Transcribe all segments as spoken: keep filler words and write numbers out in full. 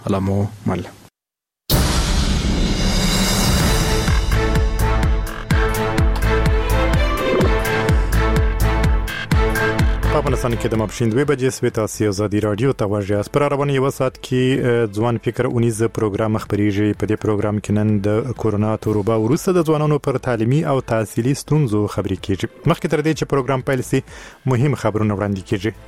علمو مل افغانستان کې د ماپښین دوه بجې سوي تاسو ازادي رادیو ته ورجاس پر رواني یو سات کې ځوان فکر اونیز پروګرام خبريږي په دې پروګرام کې نن د کورونا تروبا وروسته د ځوانانو پر تعلیمي او تحصیلي ستونزو خبري کیږي مخکې تر دې چې پروګرام پیل شي مهم خبرونه وړاندې کیږي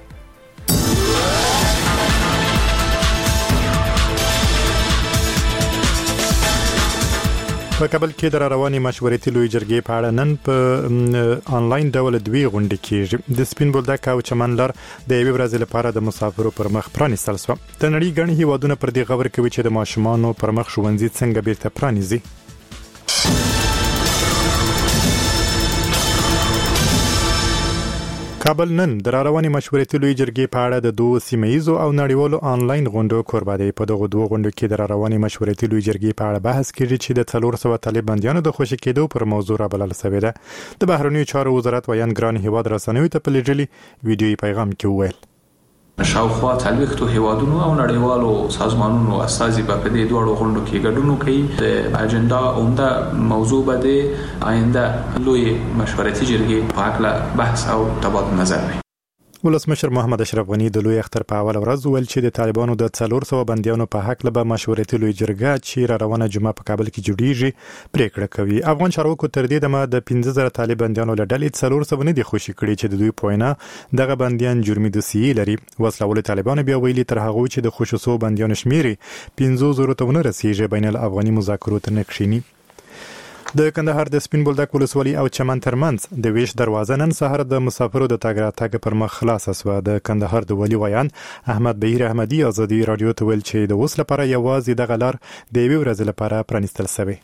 په کابل کې د رواني مشورتي لوی جرګې په اړه نن په انلاین ډول دوی غونډې کیږي د سپین بولدک او چمن لار د یوې ورځې لپاره د مسافرو پر مخ پرانیستل شو د نړۍ ګڼ هیوادونه پر دې خبر کوي چې د ماشومانو پر مخ ښوونځي څنګه بیرته پرانیزي کابل نن د رواني مشورتي لوی جرګې په اړه د دوه سیمایزو او نړیوالو انلاین غونډو کوربه دی په دغه دوه غونډو کې د رواني مشورتي لوی جرګې په اړه بحث کیږي چې د څلور سوه طالباندیانو د خوشی کېدو پر موضوع را بلل شوې ده د بهرنیو چارو وزارت ویان ګران هیواد رسنیو ته په لېږلي ویډیوي پیغام کې وویل شاوخوا څلوېښتو هیوادونو او نړیوالو سازمانونو استازي په دې دوه غونډو کې ګډون کوي د اجنډا عمده موضوع به د آینده لوی مشورتي جرګې په اړه بحث او تبادله نظر وي ولسمشر محمد اشرف غنی د لوی اختر په اول ورځ ویل چې د طالبانو د څلور سوه بندیانو په حق له مشورتي لوی جرګه چې را روانه جمعه په کابل کې جوړیږي پریکړه کوي افغان چارواکو تر دې دمه د پنځه زره طالباندیانو له ډلې څلور سوه نه دي خوشي کړي چې د دوی پوینه دغه بندیان جرمي دوسیې لري وسلوال طالبانو بیا ویلي تر هغه چې د خوشو سو بندیانو شمیري پنځه زره ته ونه رسیږي بین الافغاني مذاکرات نه کښینی د کندهار د سپین بولدک ولسوالۍ او چمن ترمنځ د ویش دروازه نن سهار د مسافرو د تګ راتګ پر مخ خلاصه شوه د کندهار د ولی ویان احمد بهیر احمدي ازادي رادیو ته ویل چې د اوس لپاره یوازې د غلار د یوې ورځې لپاره پرانیستل شوی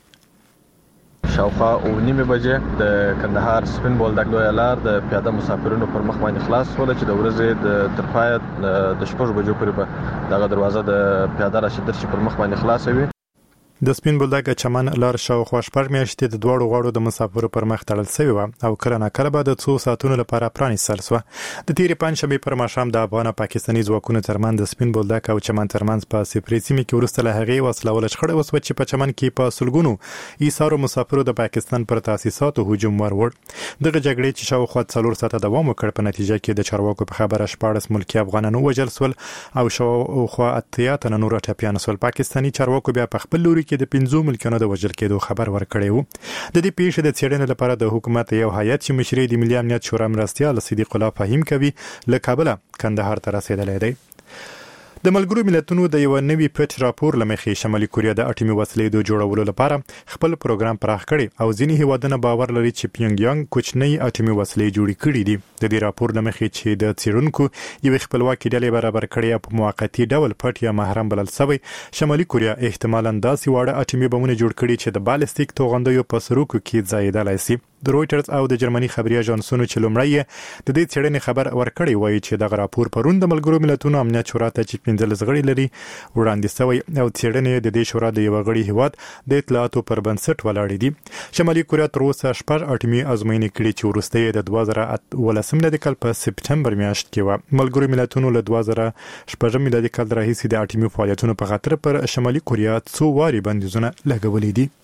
شاوخوا او نیمه بجې د کندهار سپین بولدک لوی لار د پیاده مسافرونو پر مخ باندې خلاص شول چې د ورځې د ترپای د شپږ بجو پورې به دغه دروازه د پیاده راشدر چې پر مخ باندې خلاص وي د سپین بولدک چمن لار شاوخوا شپږ میاشتې د دوړو غاړو د مسافرو پر مخ تړل شوی و او کله ناکله به د څو ساعتونو لپاره پرانیستل شو د تیرې پنځشنبه پر ماښام د افغان پاکستاني ځواکونو ترمن د سپین بولدک او چمن ترمنځ په سپری سیمه کې ورسته له هغې وسلوال شخړه وسوه چې په چمن کې په سلګونو ایثارو مسافرو د پاکستان پر تاسیساتو هجوم ورور دغه جګړې چې شاوخوا څلور ساعته دوام وکړ په نتیجه کې د چارواکو په خبره شپاړس ملکی افغانانو وژل شول او شاوخوا اتیا تنه نور ټپیان شول پاکستاني چارواکو بیا په خپل لوري کې د پنځو ملکانو د وژل کېدو خبر ورکړی وو د دې پیښې د څېړنې لپاره د حکومت یو هیئت چې مشري د ملي امنیت شورا مرستیال صدیق الله فهیم کوي له کابل کندهار ته رسیدلی دی د ملګرو ملتونو د یو نوي پټ راپور لمخې شمالي کوریا د اټومي وسلې د جوړولو لپاره خپل پروګرام پراخ کړي او ځینې هیوادونه باور لري چې پیونګ یانګ کوچنۍ اټومي وسلې جوړې کړې دي د دې راپور لمخې چې د څېړونکو یو خپلواکي ډلې برابر کړي په موقتی ډول پټ یا محرم بلل شوی شمالي کوریا احتمالاً داسې واړه اټومي بمونه جوړ کړي چې د بالستیک توغندیو په سروکو کې ځایېدلای شي د رويټرز او د جرمني خبري اژانسونو چې لومړی د دې څېړنې خبر ورکړی وایي چې دغه راپور پرون د ملګرو ملتونو امنیت شورا ته چې پنځلس غړي لري وړاندې شوی او څېړنې د دې شورا د یو غړي هیواد د اطلاعاتو پر بنسټ ولاړې دي شمالي کوریا تر اوسه شپږ اټومي ازموینې کړې چې وروسته د دوه زره ولسم میلادي کال په سپټمبر میاشت کې و ملګرو ملتونو له دوه زره شپږم میلادي کال راهیسې د اټومي فعالیتونو په خاطر پر شمالي کوریا څو واري بندیزونه لګولې دي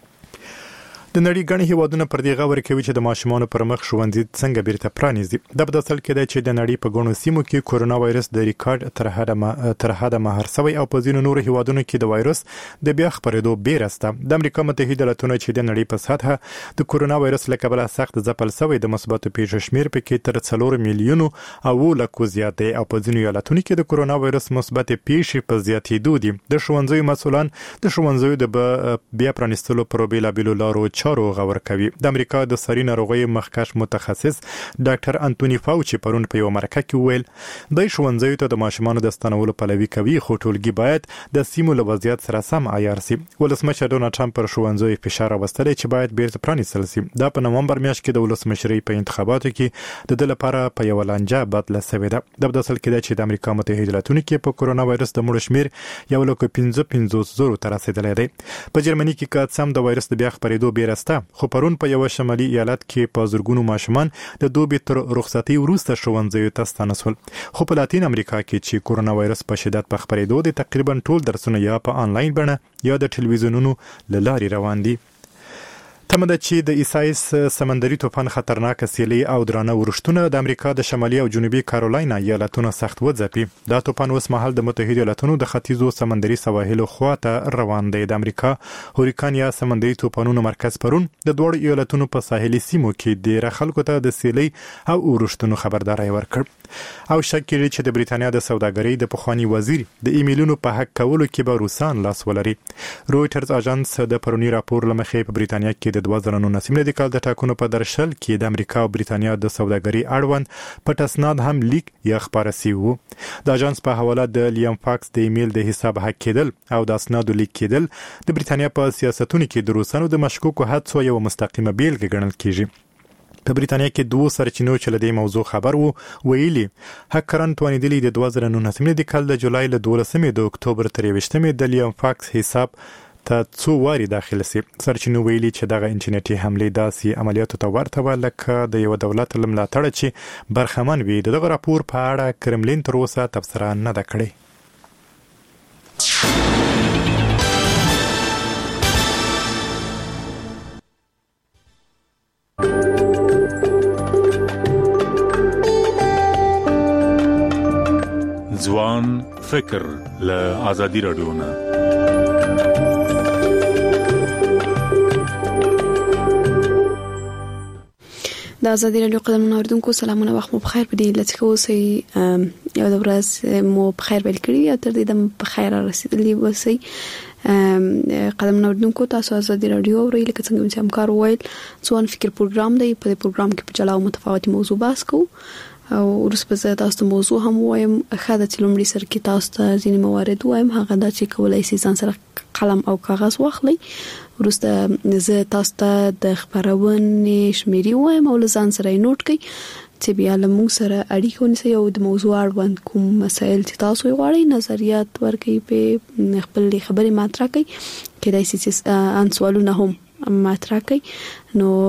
د نړۍ ګڼ هیوادونه پر دې غور کوي چې د ماشومانو پر مخ ښوونځي څنګه بیرته پرانیزي د په اصل کې د چې د نړۍ په ګڼو سیمو کې کورونا وایرس د ریکارډ تر حده تر حده مهار شوی او په ځینو نورو هیوادونو کې د وایرس د بیا خپرېدو بیرسته د امریکا متحده ایالاتونو چې د نړۍ په سطحه د کورونا وایرس له کبله سخت ځپل شوی د مثبتو پیښو شمیر په کې تر څلور میلیونو او لکو زیات دی او په ځینو ایالاتونو کې د کورونا وایرس مثبت پیښې په زیاتېدو دي د ښوونځیو مسؤلان د ښوونځیو د بیا پرانیستلو پر بیلابېلو لارو چارو غور کوي د امریکا د ساري ناروغیو مخکښ متخصص ډاکټر انټونی فاوچي پرون په یو مرکه کې ویل د ښوونځیو ته د ماشومانو د ستنولو پلوي کوي خو ټولګي باید د سیمو له وضعیت سره سم عیار شي ولسمشر ډونالډ ټرمپ پر ښوونځیو فشار راوستلی چې باید بیرته پرانیستل شي دا په نومبر میاشت کې د ولسمشرۍ په انتخاباتو کې د ده لپاره په یوه لانجه بدله شوې ده د په اصل کې ده چې د امریکا متحده ایالاتونو کې په کورونا وایرس د مړو شمیر یو لکه پنځه پنځوس زرو ته رسېدلی دی په جرمني کې که څه هم د وایرس د بیا خپرېدو بیره نسته، خو پرون په یو شمالي ایالت کې په زرګونو ماشومان د دوبي تر رخصتي وروسته ښوونځیو ته ستانه شول. خو په لاتین امریکا کې چې کورونا وایرس په شدت په خپرېدو د تقریبا ټول درسونه یا په آنلاین بڼه یا د ټلویزیونونو له لارې روان دي. تمه ده چې د ایسایس سمندري طوفان خطرناک سیلۍ او درانه ورښتونه د امریکا د شمالي او جنوبي کارولاینا ایالتونو سخت وځپي. دا طوفان اوس مهال د متحده ایالاتونو د ختیځو سمندري سواحلو خواته روان دی. د امریکا هوریکان یا سمندري طوفانونو مرکز پرون د دوړ ایالتونو په ساحلي سیمو کې ډیر خلکو ته د سیلۍ او ورښتونو خبرداري ورکړ. او شک کړي چې د بریتانیا د سوداګرۍ د پخوانی وزیر د ایمیلونو په حق کولو کې به روسان لاس ولري. رويټرز اژانس د پرونی راپور لمخې په بریتانیا کې د دوه زره نولس د کال د ټاکنو په درشل کې د امریکا او بریتانیا د سوداګرۍ اړوند پټ اسناد هم لیک یا خبره سی وو. د اژانس په حواله د لیام فاکس د ایمیل د حساب حق کېدل او د اسنادو لیک کېدل د بریتانیا په سیاستونو کې د روسانو د مشکوکو حادثو یو مستقیمه بیلګه ګڼل کیږي. په بریتانیا کې دوه سرچینو چې له دې موضوع خبر وو ویلي هکران توانیدلی د دوه زره نولس د کال د جولای له دولسمې د اکتوبر تر یوویشتمې د لیام فاکس حساب ته څو واري داخل سي. سرچینو ویلي چې دغه انټرنیټي حمله داسې عملیاتو ته ورته لکه د یو دولت لملاتړ چې برخمن وي. دغه راپور په اړه کرملین تر اوسه تبصره نه ده کړې. ځوان فکر له ازادي رادیو نه. د ازادي رادیو قدمونو اوریدونکو سلامونه، وخت مو بخیر. په دې لته اوسئ یو د ورځ مو بخیر بل کړی او تر دې د بخیر رسیدلی اوسئ. قدمونو اوریدونکو تاسو ازادي رادیو اورئ. لکه څنګه چې همکار وویل ځوان فکر پروګرام دی. په دې پروګرام کې په جلا او متفاوتي موضوع بحث کوو او ورسپه تاسو ته موضوع هم وایم. خاله چې لومړی سر کې تاسو ته ځینې موارد وایم، هغه دا چې کولای شي ځان سره قلم او کاغذ واخلئ. ورسته زه تاسو ته د خبرونې شمیرې وایم او ځان سره یې نوٹ کړئ چې بیا له موږ سره اړیکه ونیسئ او د موضوع اړوند کوم مسایل چې تاسو یې غواړئ نظریات ورکړئ، په خپل خبرې مطرح کړئ. کېدای شي چې ان سوالونه هم مطرح کړئ نو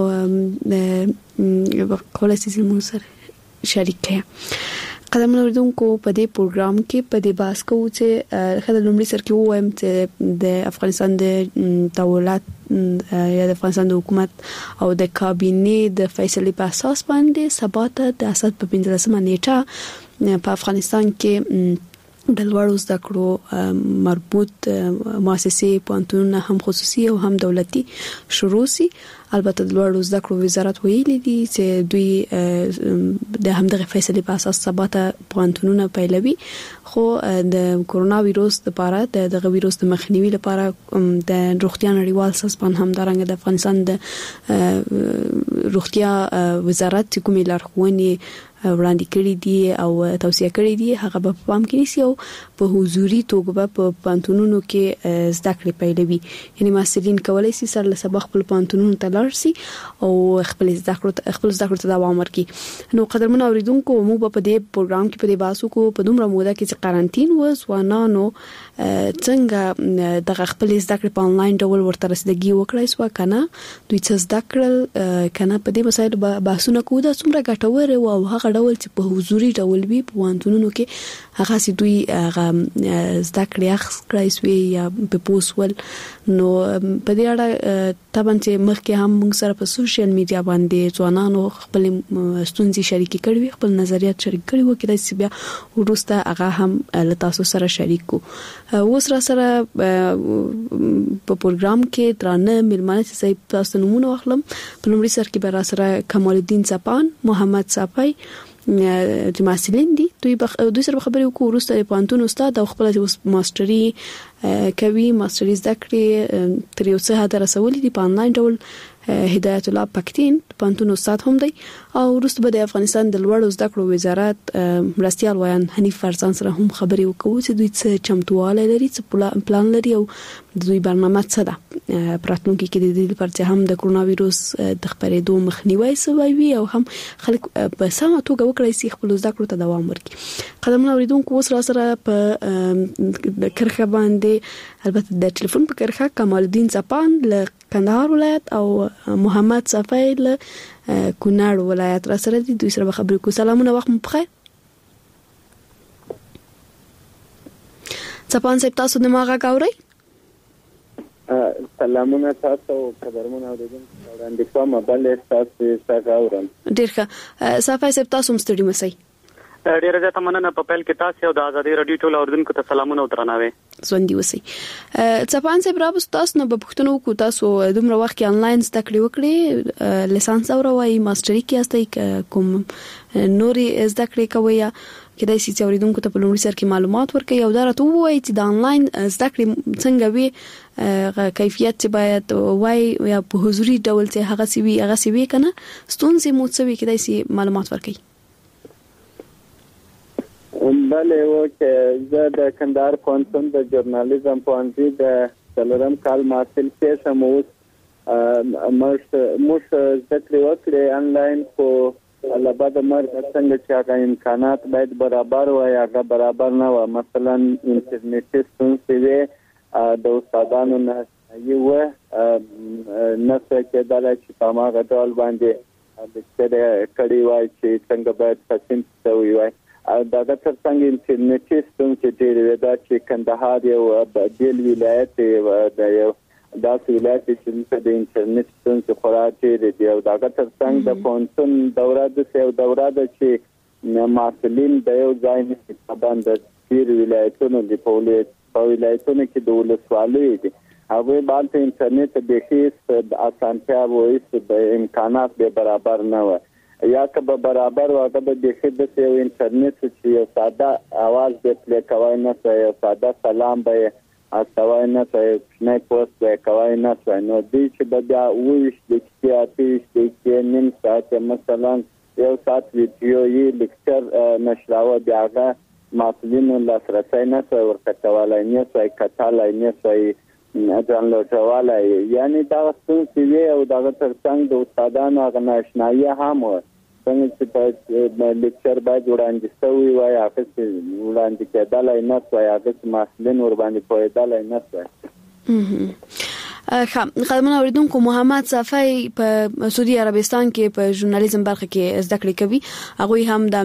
کولای شي چې موږ سره شریک کړئ. قدمونو اوریدونکو په دې پروګرام کې په دې بحث کوو چې خلک لومړی سر کې وایم چې د افغانستان د دولت یا د افغانستان د حکومت او د کابینې د فیصلې په اساس باندې سبا ته د اساس په پنځلسمه نیټه په افغانستان کې د لوړو زده کړو مربوط مؤسسې پوهنتونونه هم خصوصي او هم دولتي شروع سي. البته د لوړو زده کړو وزارت ویلي دي چې دوی د همدغه فیصلې په اساس سبا ته پوهنتونونه پیلوي. خو د کورونا وایرس لپاره دغه وایرس د مخنیوي لپاره د روغتیا نړیوال سازمان هم درنګ د افغانستان د روغتیا وزارت کومې لارښوونې وړاندې کړې دي او توصیه کړې دي هغه په پام کې نیسي او په حضوري توګه په پوهنتونونو کې زده کړې پیلوي. یعنی محصلین کولای شي سره له سبق په پوهنتونونو ته لاړ شي او خپل زده کړو خپل زده کړو ته دوام ورکړي. نو قدرمن اوریدونکو موږ په دې پروګرام کې په دې باسو کو په دومره موده کې چې قرنټین و ځوانانو څنګه د خپل زده کړې په انلاین ډول ورته رسیدګي وکړای سو کنه دوی څه زده کړل کنه په دې مسایل بحثونه کوو دا څومره ګټور او هغه ډول چې په حضوري ډول وي په وانتونونو کې هغه سي دوی هغه زده کړې اخلي سوي یا په پوسول. نو په دې اړه طبعا چې مخکې هم موږ سره په سوشل میډیا باندې ځوانانو خپل ستونزې شریک کړي خپل نظریات شریک کړي و کېدای شي بیا ورسته هغه هم له تاسو سره شریک کو. اوس را سره په پروګرام کې درانه ملمانه چې تاسو نمونه واخلم. په لومړي سر کې به را سره کمال الدین صفان، محمد صفای چې محصلین دي دوی بخ... دوی سره خبرې وکړو. وروسته د پوهنتون استاد او خپل ماستري کوي ماستري زده کړې تر یو څه حد رسولي دي په انلاین ډول. هدایت الله پکتین پوهنتون استاد هم دی او وروسته به د افغانستان د لوړو زده کړو وزارت مرستيال ویان حنیف فرزان سره هم خبرې وکړو چې دوی څه چمتواله لري څه پلان لري او دوی برنامه څه ده پراتونکو کې د دې لپاره چې هم د کورونا وایرس د خپرېدو مخنیوي سوي او هم خلک په سمه توګه وکړي چې خپل زده کړو ته دوام ورکړي. قدمونه اوریدونکو اوس را سره په کرخه باندې البته د ټلیفون په کرخه کمال الدین صفان له کندهار ولایت او محمد صفای له کونړ ولایت را سره دي. دوی سره خبرې کو. سلامونه، وخت مو بخیر. څپان صاحب تاسو د ماغه کاوري؟ سلامونه تاسو خبرونه اوریدونکو وړاندې کوم. بل تاسو څنګه اورم؟ ډیر ښه. صفای صاحب تاسو مستړي مسئ. ډیره زیاته مننه. په پیل کې تاسو او د ازادي رادیو ټول اوریدونکو ته سلامونه او درناوی. ژوندۍ اوسئ. څپان صاحب را تاسو نه په پښتنو کو تاسو دومره وخت کې انلاین زده کړې وکړې، لیسانس اوروي، ماستري کې استئ، کوم نوري زده کړې کوي کدای شي چې اوریدونکو ته په لومړي سر کې معلومات ورکړي او دا راته وایي چې د انلاین زده کړې څنګه وي، کیفیت چې باید وای یا په حضوري ډول چې هغه سی وي هغه سی وي کنه ستونزې مو څه وي کدای شي معلومات ورکړي. بله و چې زه د کندهار پوهنتون د ژورنالیزم پوهنځي د څلورم کال محصل کېږم. اوس موږ موږ زده کړې وکړې انلاین خو لبا د مرګ څنګه چې هغه امکانات باید برابر وي هغه برابر نه و. مثلا انټرنیټي ستونزې وي، د استادانو نه یو نه څه کېدل چې په هغه ډول باندې د څه کړي وای چې څنګه باید تاسیم شوی وای. دا د څنګه انټرنیټي ستونزې ډېرې وي. دا چې کندهار یو بیل ولایت دی، یو داسې ولایت چې د انټرنیټ ستونزې خورا ډېرې دي او دغه ترڅنګ د پوهنتون دوره داسې یو دوره ده چې محصلین د یو ځای نشي طبعا د ډېرو ولایتونو دي، په ولایتونو کې د ولسوالیو دي، هغوی بالته انټرنیټ بیخي اسانتیا و هېڅ امکانات به برابر نه وه، یا که به برابر و هغه به بیخي داسې یو انټرنیټ چې یو ساده اواز به پلی کوی نه شوی، یو ساده سلام به یې استوای نه شوی، کوچنی پوسټ به یې کوی نه شوی. نو دوی چې به بیا اوویشت دقیقې اتهویشت دقیقې نیم ساعت مثلا یو ساعت ویډیو یې لیکچر نشراوه، بیا هغه محصلینو لاسرسی نه شوی ورته کولی، نه شوی کتلی، نه شوی ډاونلوډولی. یعنې دغه ستونزې وې او دغه ترڅنګ د استادانو هغه نااشنایي هم وه. څنګه چې په لیکچر باید وړاندې شوی وای هغسې وړاندې کېدلی نه شوی، هغسې محصلین ورباندې پوهېدلی نه شوی. ښه. قدمونه اوریدونکو، محمد صفای په سعودي عربستان کې په ژورنالیزم برخه کې زده کړې کوي. هغوی هم د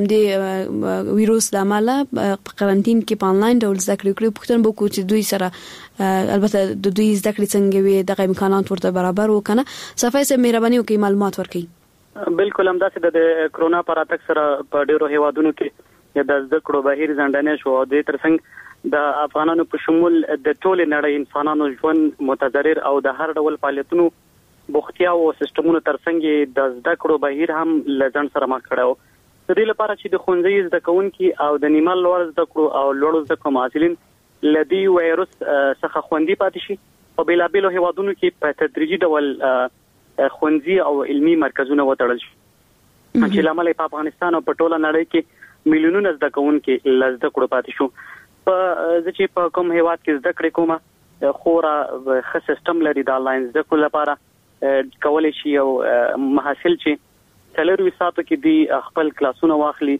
همدې ویروس له امله په قرنټین کې په انلاین ډول زده کړې کړې. پوښتنه به وکړو چې دوی سره البته د دوی زده کړې څنګه وي، دغه امکانات ورته برابر و که نه. صفای صاحب مهرباني وکړئ معلومات ورکړئ. بالکل همداسې د کرونا پر راتګ سره په ډیرو هیوادونو کې د زده کړو بهیر ځنډنې شو او د ترڅنګ د افغانانو په شمول د ټول نړۍ انسانانو ژوند متضرر او د هر ډول فعالیتونو بوختیا او سیستمونو ترڅنګ د زده کړو بهیر هم لزن سره مخ کړو. د دې لپاره چې د ښوونځي زده کوونکي او د نیمه لوړ زده کړو او لوړ زده کړو محصلین لدی وایروس څخه خوندي پاتې شي او بېلابېلو هیوادونو کې په تدریجي ډول خوندي او علمي مرکزونه وتړل شي چې لامل په افغانستان او په ټوله نړۍ کې میلیونونه زده کوونکي لزده کړو پاتې شو. په ځکه په کوم هیواد کې زده کړې کومه خورا ښه سیستم لري د انلاین زده کړو لپاره، کولای شي او محصل چې څلور ساعتو کې دی خپل کلاسونه واخلي،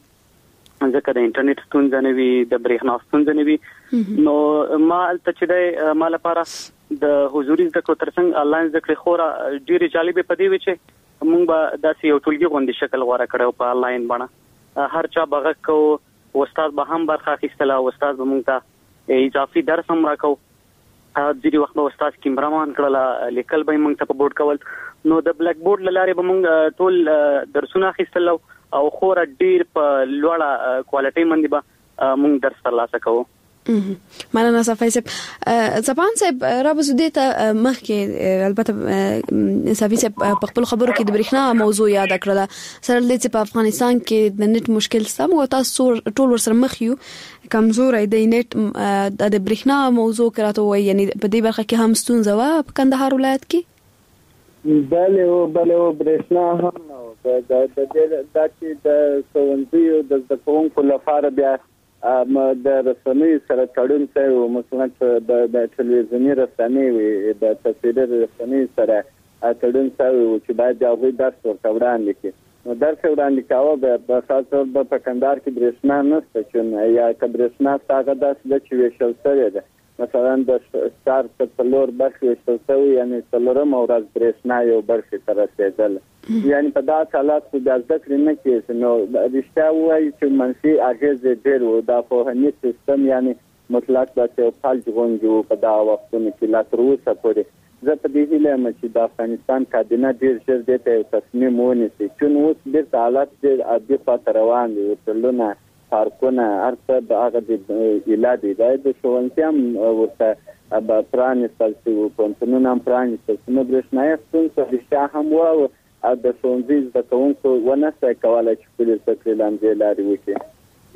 ځکه د انټرنیټ ستونزه نه وي، د برېښنا ستونزه نه وي. نو ما البته چې د ما لپاره د حضوري زده کړو ترڅنګ انلاین زده کړې خورا ډېرې جالبې په دې وي چې موږ به داسې یو ټولګي غوندې شکل غوره کړی په انلاین بڼه. هر چا به غږ کوو، استاد به هم برخه اخیستله، استاد به موږ ته اضافي درس هم راکو، ځینې وخت به استاد کیمرامان کړله، لیکل به یې موږ ته په بورډ کول. نو د بلیک بورډ له لارې به موږ ټول درسونه اخیستل او خورا ډېر په لوړه کوالټۍ باندې به موږ درس ترلاسه کوو. مننه صفای صاحب. ځپان صاحب را به زه دې ته مخکې البته صفای صاحب په خپلو خبرو کې د برېښنا موضوع یاده کړله، سره له دې چې په افغانستان کې د نیټ مشکل شته، موږ تاسو ټول ورسره مخ یو، کمزوری دی نیټ د برېښنا موضوع کې راته وایي، یعنې په دې برخه کې هم ستونزه وه په کندهار ولایت کې؟ بله و بله و برېښنا هم نه و. دا چې د ښوونځیو د زده کوونکو لپاره بیا د رسنیو سره تړون شوی و، مثلا د تلویزیوني رسنۍ وي، د تصویري رسنیو سره تړون شوی و چې باید د هغوی درس ورته وړاندې کړي. نو درس یې وړاندې کاوه، به خاص ډول به په کندهار کې برېښنا نشته، چې یا که برېښنا شته هغه داسې ده چې ویشل شوې ده. مثلا د ستار څلور برخې شوي یعنی څلورم ورځ برېښنا یو برخې ته رسېدل یعنی په داسې حالات کې د زده کړې نه کېږي نو رښتیا ووایي چې منفي اغېزې ډېر وو دا پوهنیز سیستم یعنی مطلق داسې یو فلج غوندې وو په دغه وختونو کې لا تر اوسه پورې زه په دې هیله یم چې د افغانستان کابینه ډېر ژر دې ته یو تصمیم ونیسي چون اوس بیرته حالات ډېر عادي خواته روان دي هوټلونه پارکونه هر څه د هغه د ایله دي دا د ښوونځي هم ورته پرانیستل شوي پوهنتونونه هم پرانیستل شوي نو برېښنایي ستونزه رښتیا هم وه او د ښوونځي زده کوونکو ونه شوای کولی چې خپلې زده کړې له همدې لارې وکړي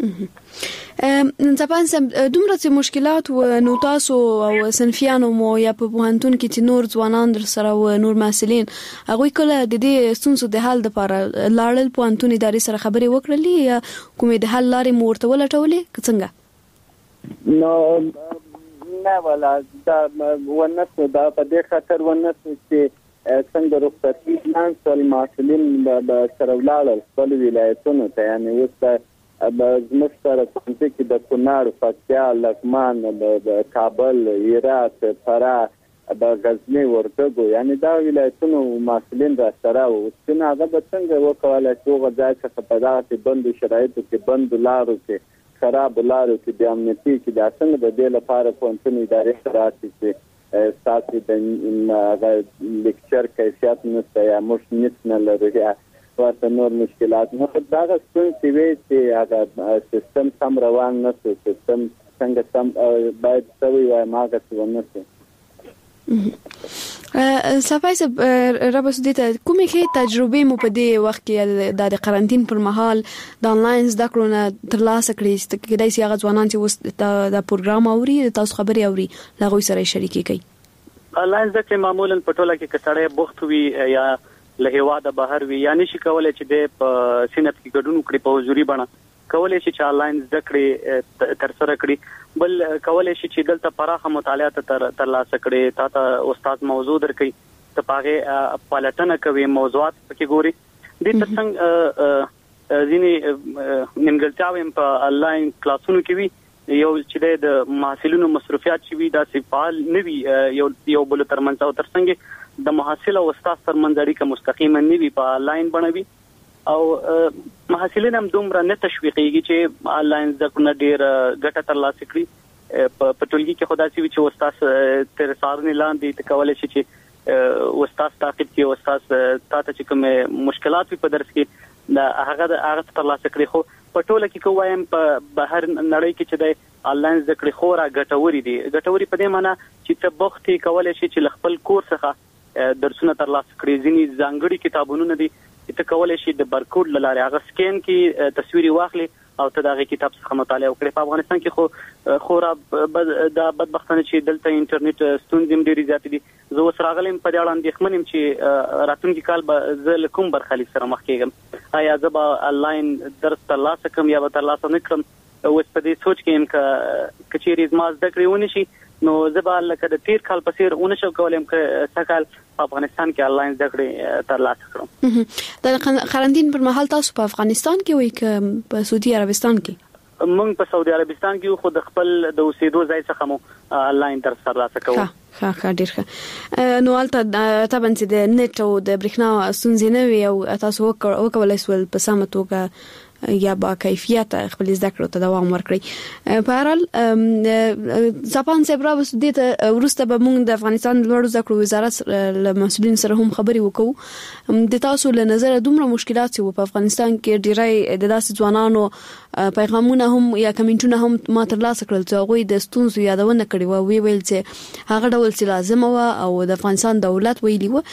نن سبا دومره چې مشکلات و نو تاسو او صنفیانو مو یا په پوهنتون کې چې نور ځوانان در سره و نور محصلین هغوی کله د دې ستونزو د حل لپاره لاړل پوهنتون ادارې سره خبرې وکړلې یا کومې د حل لارې مو ورته ولټولې څنګه نو نه ولا دا ونسو دا په دې خاطر ونسو چې څنګه رخصتي اعلان شول محصلین سره ولاړل خپل ولایتونو ته یعنې اوس زموږ سره ښوونځي کې د کونړ پکتیا لغمان د کابل هرات فراه د غزني وردګو یعنې دا ولایتونو محصلین را سره وو چې هغه به څنګه وکولی چې هغه ځای څخه په دغسې بندو شرایطو کې بندو لارو کې خرابو لارو کې د امنیتي کې دا څنګه د دې لپاره پوهنتون ادارې ته راشي چې ستاسې د هغه لیکچر کیفیت نشته یا موږ نیت نه لرو یا ورته نور مشکلات نو دغه ستونزې وې چې هغه سیستم سم روان نه شو سیستم څنګه سم باید سوی وای هغسې ونه شو صفای صاحب رابطو دې ته کومې ښې تجربې مو په دې وخت کې د قرنطین پر مهال د انلاین زده کړو نه ترلاسه کړې کېدای شي هغه ځوانان چې اوس دا پروګرام اوري تاسو خبرې اوري له هغوی سره یې شریکې کوي انلاین زده کړې معمولا په ټوله کې که سړی بوخت وي یا له هیواده بهر وي یا نشي کولی چې د په سینت کې ګډون وکړي په حضوري بڼه کولی شي چې انلاین زده کړې ترسره کړي بل کولی شي چې دلته پراخه مطالعه ته ترلاسه کړي تا ته استاد موضوع درکوي ته په هغې پلټنه کوي موضوعات پکې ګوري دې تر څنګ ځینې نیمګړتیاوې هم په انلاین کلاسونو کې وي یو چې د محصلینو مصروفیات چې وي داسې فعال نه وي یو یو بل ترمنځ او تر څنګ د محصل او استاد ترمنځ اړیکه مستقیما نه وي په انلاین بڼه وي او محصلین هم دومره نه تشویقېږي چې انلاین زده کړه ډېره ګټه ترلاسه کړي په ټولګي کې خو داسې وي چې استاد تر څارنې لاندې ته کولی شي چې استاد تعقیب کړي استاد تا ته چې کومې مشکلات وي په درس کې د هغه د هغه ترلاسه کړي خو په ټوله کې که وایم په بهر نړۍ کې چې د انلاین زده کړې خورا ګټورې دي ګټورې په دې معنی چې ته بوخت یې کولی شي چې له خپل کور څخه درسونه ترلاسه کړي ځینې ځانګړي کتابونه دي چې ته کولی شي د برکوډ له لارې هغه سکین کې تصویر واخلي او ته د هغې کتاب څخه مطالعه وکړې په افغانستان کې خو خورا دا بدبختانه چې دلته انټرنیټ ستونزې هم ډېرې زیاتې دي زه اوس راغلی یم په دې اړه اندېښمن یم چې راتلونکي کال به زه له کوم برخلیک سره مخ کېږم ایا زه به انلاین درس ترلاسه کړم یا به ترلاسه نه کړم اوس په دې سوچ کې یم که چیرې زما زده کړې ونه شي نو زه به لکه د تیر کال په څېر ونه شم کولی یم که څه کال په افغانستان کې انلاین زده کړې ترلاسه کړم د قرنطین پر مهال تاسو په افغانستان کې وئ که په سعودي عربستان کې موږ په سعودي عربستان کې خو د خپل د اوسېدو ځای څخه مو انلاین درس ترلاسه کوو ښه ښه ډېر ښه نو هلته طبعا چې د نت او د برېښنا ستونزې نه وي او تاسو وکولی سول په سمه توګه یا با کیفیت خپل زده کړو ته دوام ورکړي په هر حال ځپان صاحب راوست دې ته وروسته به موږ د افغانستان د لوړو زده کړو وزارت له مسؤلین سره هم خبرې وکړو د تاسو له نظره دومره مشکلات چې په افغانستان کې ډېری د داسې ځوانانو پیغامونه هم یا کمنټونه هم ما ترلاسه کړل چې هغوی د ستونزو یادونه کړې وه ویې ویل چې هغه ډول چې لازمه وه او د افغانستان دولت ویلي وه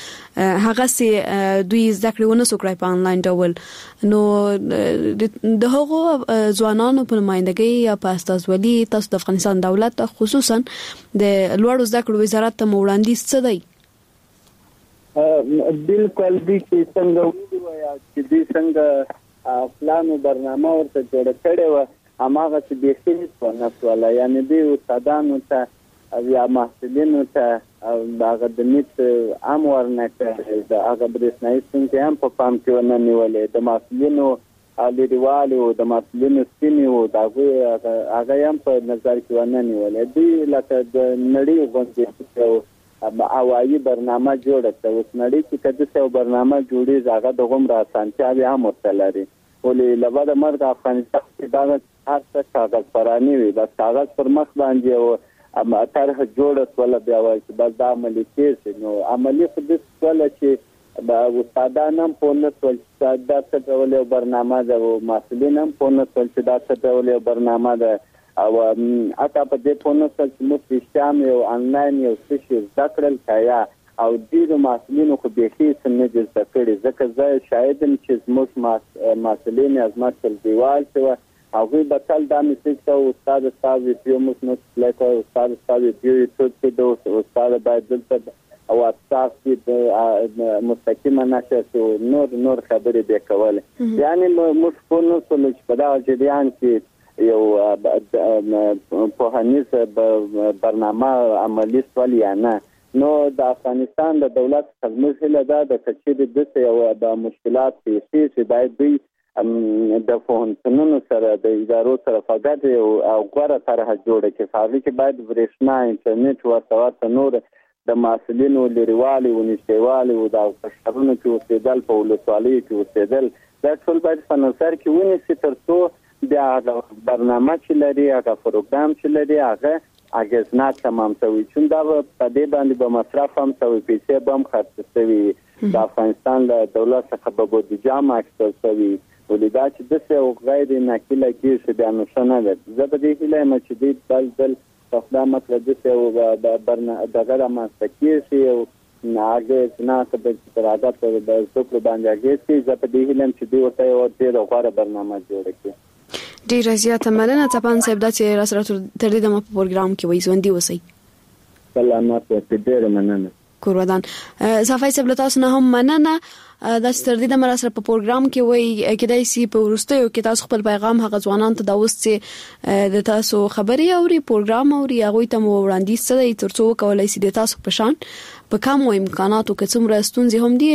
هغسې دوی زده کړې ونه سو کړی په انلاین ډول نو د هغو ځوانانو په نمایندګۍ یا په استازولي تاسو د افغانستان دولت خصوصا د لوړو زده کړو وزارت ته مو وړاندیز څه دی؟ بالکل دي چې څنګه وایي چې دي څنګه پلان او برنامه ورته جوړه کړې وه هماغسې بیخي هېڅ ونه شوله یعنې دوی استادانو ته یا محصلینو ته هغه د نیت هم ورنه کړی د هغه برېښنایي ستونزې هم په پام کې ونه نیولې د محصلینو الیریوالي او د مسلمانو سیمې او دغه هغه هم په نظر کې ونه نیولې دي لکه د نړۍ غونډې او هوایي برنامه جوړه کړه. اوس نړۍ کې کله چې برنامه جوړیږي هغه د غومره اسانتیاوې هم ورته لري، ولې له بعده مرګ افغانستان کې دا هر څه کاغذ پراني وي، بس کاغذ پر مخ باندې او اما طرح جوړه ولا بیا وایي چې بس دا عملي کېږي. نو عملي خو دې ولا چې با استادان هم په نس ول چې دا څه ډول برنامه ده او مسؤلین هم په نس ول چې دا څه ډول برنامه ده او اته په دې په نس ول چې موږ سیستم یو انلاین یو څه زده کړل کایا او دې مسؤلینو خو به هیڅ نه دي زده کړي، ځکه زه شاید چې موږ مسؤلین از مسل دیوال څه هغه به تل دا میسج ته استاد استاد ویډیو موږ نو لکه استاد استاد ویډیو ته چې دوه استاد باید دلته او تاسو کې مستقیما نشه نور نور خبرې به کوله. یعنی موږ په نو څه په دا جریان کې یو په هنیز برنامه عملی سوال یا نه. نو د افغانستان د دولت خدمت له دا د کچې د یو د مشکلات پیښې چې باید دوی د فونټونو سره د ادارو سره فقط او غوړه طرح جوړه کې فاري کې باید ورښنا انټرنیټ ورته نور د مسؤلینو لريوالي او نشټوالي او د پښتنو کې اوسېدل په ولسوالۍ کې اوسېدل دا ټول باید په نظر کې ونیسي ترڅو د برنامه چې لري هغه پروګرام چې لري هغه اګزناک تمام شوی، چون دا په دې باندې به مصرف هم شوی، پیسې به هم خرڅ شوی، د افغانستان له دولت څخه به بودیجه هم اخیستل شوی، ولیدا چې داسې او غیر ناقله کېږي بیا نو څه نه ده. زه به دې هیله یم چې دې بل بل خپله مطلب داسې او برنامه دغه رامنځته کېږي او هغې نه څه به چې تر هغه په زده کړو باندې اغېز کوي. زه په دې هیله یم چې دوی ورته یوه ډېره غوره برنامه جوړه کړي. ډیره زیاته مننه څپان صاحب دا چې را سره تر دې دمه په پروګرام کې وایي ژوندي اوسئ. سلامات اوسئ، ډیره مننه. کورودان صفای صاحب له تاسو نه هم مننه دا چې تر دې دمه را سره په پروګرام کې وایي کېدای شي په وروستیو کې تاسو خپل پیغام هغه ځوانان ته دا اوس چې د تاسو خبرې اوري پروګرام اوري هغوی ته مو وړاندیز څه دی تر څو وکولای شي د تاسو په شان په کمو امکاناتو کې څومره ستونزې هم دي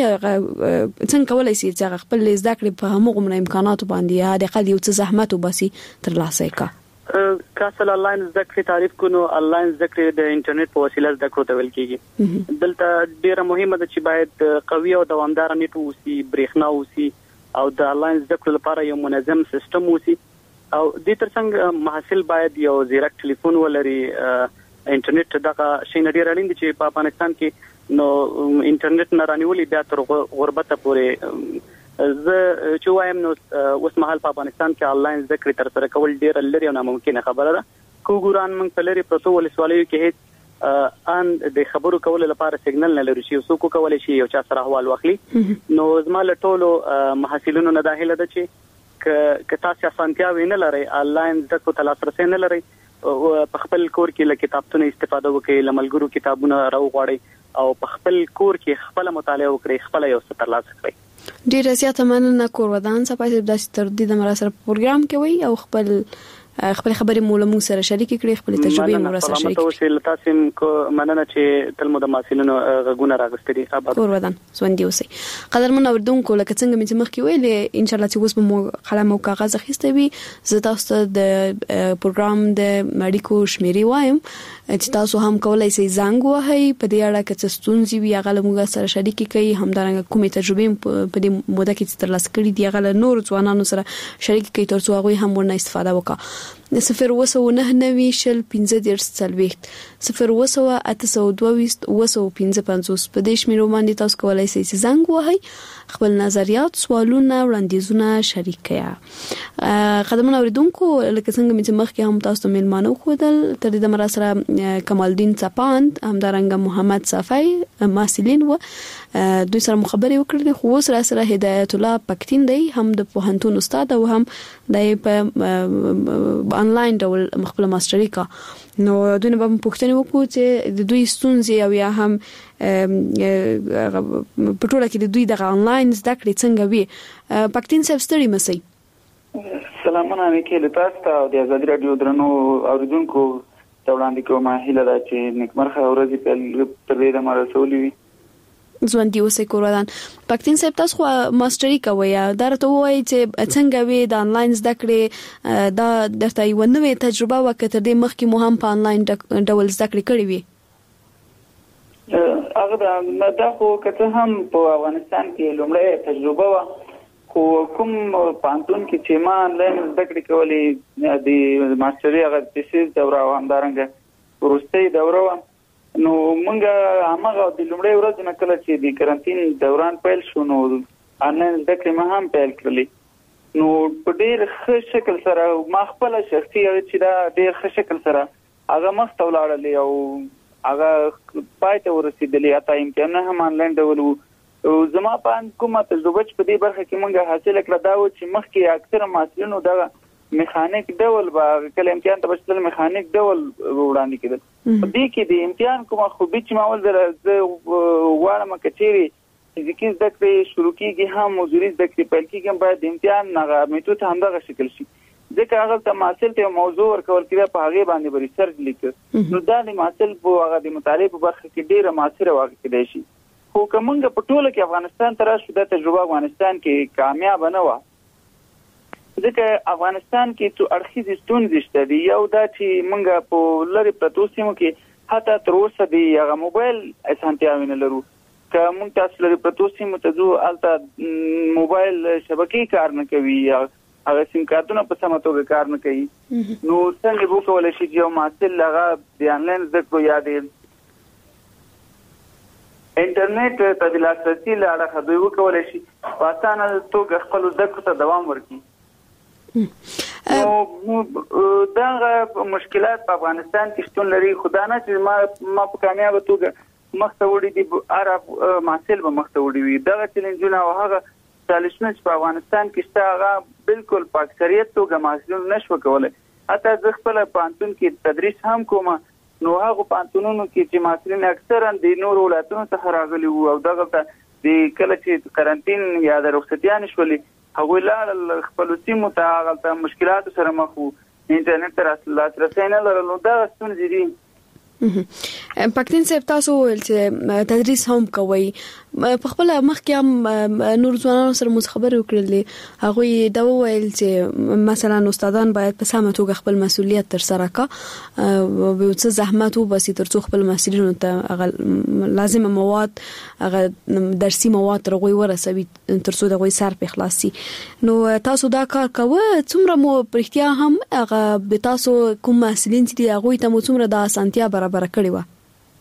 څنګه کولای شي چې خپل زده کړې په همغومره امکاناتو باندې د اقل یو څه زحمت وباسي ترلاسه کړي. کاسل انلاین زده کړې تعریف کونو انلاین زده کړې د انټرنیټ په وسیله زده کړو ته ویل کېږي. دلته ډیره مهمه ده چې باید قوي او دوامدار نت وسی، برېښنا وسی او د انلاین زده کړو لپاره یو منظم سیستم وسی او د ترڅنګ محصل باید یو زیرک ټلیفون ولري. انټرنیټ دغه شی نه ډیر اړین دي چې په افغانستان کې نو انټرنیټ نه رانیولې بیا تر غربت پورې زه چې وایم نو اوس مهال په افغانستان کې انلاین زده کړې تر سره کول ډیر لري او ناممکنه خبره ده. کوګوران موږ په لري پروتو ولسوالیو کې هیڅ ان د خبرو کول لپاره سیګنل نه لري چې څوک کولای شي یو چا سره حوال واخلي. نو زماله ټولو محصلینو نه داخله ده چې ک تاسو اسانتیا وینه لري انلاین زده کړو ته لاسرسي نه لري په خپل کور کې له کتابونو استفاده وکړئ، له ملګرو کتابونه راوغواړئ او په خپل کور کې خپل مطالعه وکړئ، خپل یو څه ترلاسه کړئ. ډیره زیاته مننه کورودان صاحب چې تر دې د مراسم پروګرام کې وي او خپل خپل خبرې مو له موږ سره شریک کړئ، خپل تجربې مو سره شریک کړئ. تاسو تاسو کو مننه چې تل مو د مسلمانانو غږونه راغستري. کورودان ژوندي اوسئ. قدرمن اوردونکو لکه څنګه چې مخکې ویلې ان شاء الله چې اوس به مو قلم او کاغذ اخیسته وي. زه تاسو ته د پروګرام د مړیکو شمیرې وایم چې تاسو هم کولای شئ زنګ وهئ په دې اړه چې ستونزې وي هغه موږ سره شریک کړئ، همدارنګه کومې تجربې په دې موده کې ترلاسه کړې دي هغه نور ځوانانو سره شریک کړئ تر څو هغه هم ورنه استفاده وکړي. صفر وسو نه نوي شل پنځه دیرش څلوېښت صفر وسو اته سو دوه ویشت وسو پنځه پنځوس په دې شمیرو باندې تاسو کولای شئ چې زنګ وهئ، خپل نظریات، سوالونه، وړاندیزونه شریک کړئ. قدمونه اوریدونکو لکه څنګه چې مخکې هم تاسو ته ملمانو خودل تر دې مرا سره کمالدین چپاند همدارنګه محمد صفای ماسلین و دوی سره مخابره وکړل. خو اوس را سره هدایت الله پکتین دی هم د پوهنتون استاد او هم د په انلاین ډول خپل ماستری کا. نو دوی به پوښتنه وکړو چې د دوی ستونزې او یا هم په ټوله کې د دوی د انلاین زده کړې څنګه وي. پکتین صاحب ستړي مسئ. سلامونه میکه له تاسو ته د آزادي رادیو درنو اوریدونکو ته وړاندې کوم هیله ده چې نیکمرغه ورځې په تر دې مرسولې وي ځواني اوسې کورودان پښتون صاحب تاسو ماستری کوي دا راته وایي چې څنګه وي د انلاین زده کړې دا درته یو نوې تجربه وکړه د مخکې مو هم په انلاین ډول زده کړې کړې وي هغه دا خو کته هم په افغانستان کې لومړی تجربه و خو کوم پانتون کې چې ما انلاین زده کړې کولې د ماستری هغه تیسیس دوره و همدارنګه وروستۍ دوره و نو مونږه هغه د لومړی ورځ نه کله چې د کرنټین دوران پیل شو نو انلاین زده کړې ما هم پیل کړلې نو په ډېر ښه شکل سره ما خپل شخصي چې دا ډېر ښه شکل سره هغه مخ ته ولاړلې او هغه پای ته ورسېدلې اته امتحان هم انلاین ډول وو زما په کومه تجربه چې په دې برخه کې مونږه حاصل کړه دا و چې مخکې اکثره محصلینو دغه میخانیک ډول با کله امتحان ته بشتل میخانیک ډول وړاندې کېدل په دې کې د امتحان کومه خوبي چې ماول د واړه کچېری فزیکي زده کړې شروع کېږي هم موضوعي زده کړې پیل کېږي هم باید د امتحان هغه میتود همدغه شکل شي ځکه هغه ته محصل ته موضوع ورکول کېږي په هغه باندې به ریسرچ لیکي نو دا د محصل په هغه د مطالعې په برخه کې ډېره مؤثره واقع کېدای شي خو کومه په ټوله کې افغانستان ته راشو د تجربه افغانستان کې کامیاب نه و ځکه افغانستان کې څو اړخیزې ستونزې شته دي یو دا چې موږ په لرې پرتو سیمو کې حتی تر اوسه د هغه موبایل اسانتیاوې نه لرو که موږ تاسو لرې پرتو سیمو ته ځو هلته موبایل شبکې کار نه کوي هغه سیم کارتونه په سمه توګه کار نه کوي نو څنګه به وکولی شي چې یو محصل هغه د انلاین زده کړو یا د انټرنیټ ته د لاسرسي له اړخه دوی وکولی شي په اسانه توګه خپلو زده کړو ته دوام ورکړي نو دا مشکلات په افغانستان کې شتون لري خدا نه چې ما ما په کامیابه توګه مخ ته وړي دي عرب محصل به مخ ته وړي وي دغه چیلنجونه او هغه چالشونه چې په افغانستان کې شته هغه بالکل په اکثریت توګه محصلون نشو کولی حتی زه خپل پانتون کې تدریس هم کوم نو هغه پانتونونو کې چې محصلین اکثرا د نور ولایتونو څخه راغلي وو او دغه د کله چې کرنټین یا د رخصتیانې شولې هغه لاړ خپل سیمو ته هغه مشکلات سره مخ وو انټرنیټ ته لاسرسی نه لرلو دا ستونزې دي پښتون صاحب تاسو ول چې تدریس هم کوي په خپل مخکې هم نور ځوانانو سره مو خبرې وکړلې هغه دا وویل چې مثلا استادان باید په سمه توګه خپل مسؤلیت تر سره کا او څه زحمت وباسي تر څو خپل مسؤلینو ته هغه لازمه مواد هغه درسي مواد ترغوي ورسوي تر څو دغه سر په خلاصي نو تاسو دا کار کوئ څومره مو پرختیا هم هغه به تاسو کوم مسؤلین چې هغه ته مو څومره د اسانتیا برابر کړی و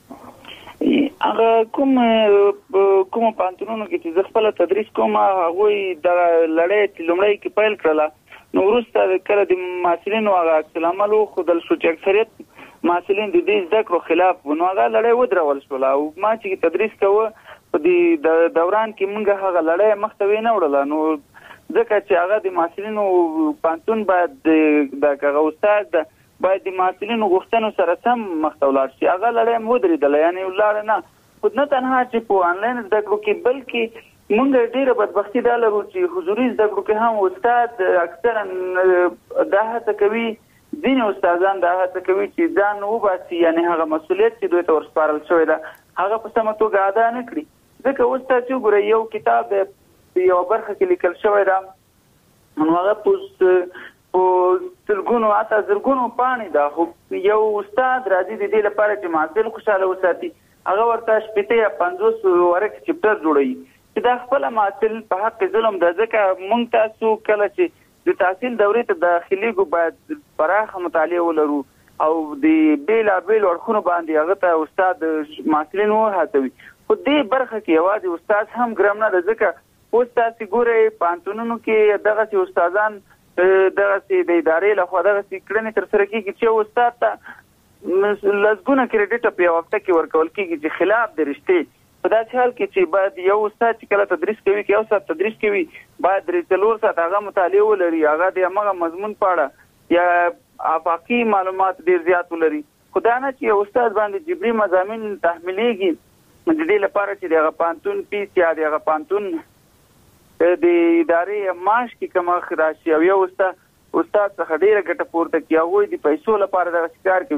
هغه کوم کوم پانتونونو کې چې خپل تدریس کوم هغه د لړۍ لومړی کې پیل کړله نو وروسته کله د محصلینو هغه عکسالعمل خودل شو چې اکثریت محصلین د دې زده کړو خلاف نو هغه لړۍ ودرول شول او ما چې تدریس کوه په دې دوران کې موږ هغه لړۍ مختوي نه وړل نو ځکه چې هغه د محصلینو پانتون باید د هغه استاد باید د محصلینو غوښتنو سره سم مخ ته ولاړ شي هغه لړۍ مودرېدل یعنی ولاړ نه خو نه تنها چې په انلاین زده کړو کې بلکې موږ ډېره بدبختي دا لرو چې حضوري زده کړو کې هم استاد اکثرا دا هڅه کوي ځینې استادان دا هڅه کوي چې ځان وباسي یعنی هغه مسؤلیت چې دوی ته ورسپارل شوی ده هغه په سمه توګه ادا نه کړي ځکه اوس تاسو وګورئ یو کتاب په یو برخه کې لیکل شوی ده نو هغه په په زرګونو اته زرګونو پاڼې دا خو یو استاد راځي د دې لپاره چې محصل خوشاله وساتي هغه ورته شپږ یا پنځوس ورک چپټر جوړوي چې دا خپل محصل په حق ظلم ده ځکه مونږ تاسو کله چې د تحصیل دورې ته داخليږو باید پراخه مطالعه ولرو او د بیلا بیل ورخونو باندې هغه ته استاد محصلین وهڅوي خو دې برخه کې یوازې استاد هم ګرم نه ده ځکه اوس تاسو ګورئ پانتونونو کې دغه استادان دغه سي د ادارې له خوا دغه سي کړنې تر سره کیږي چې استاد ته لږونه کریډټ په یو وخت کې ورکول کیږي چې خلاف د رښتې په داسې حال کې چې باید یو استاد چې کله تدریس کوي کې یو استاد تدریس کوي باید درې څلور ساعت هغه مطالعه ولري هغه د هغه مضمون پاړه یا افاقي معلومات ډیر زیات ولري خدا نه چې یو استاد باندې جبري مضامین تحمیلېږي د دې لپاره چې دغه پانتون پیس یا دغه پانتون د ادارې معاش کې کومه خراشي او یو استاد استاد څخه ډیره ګټه پورته کوي د پیسو لپاره د کار کوي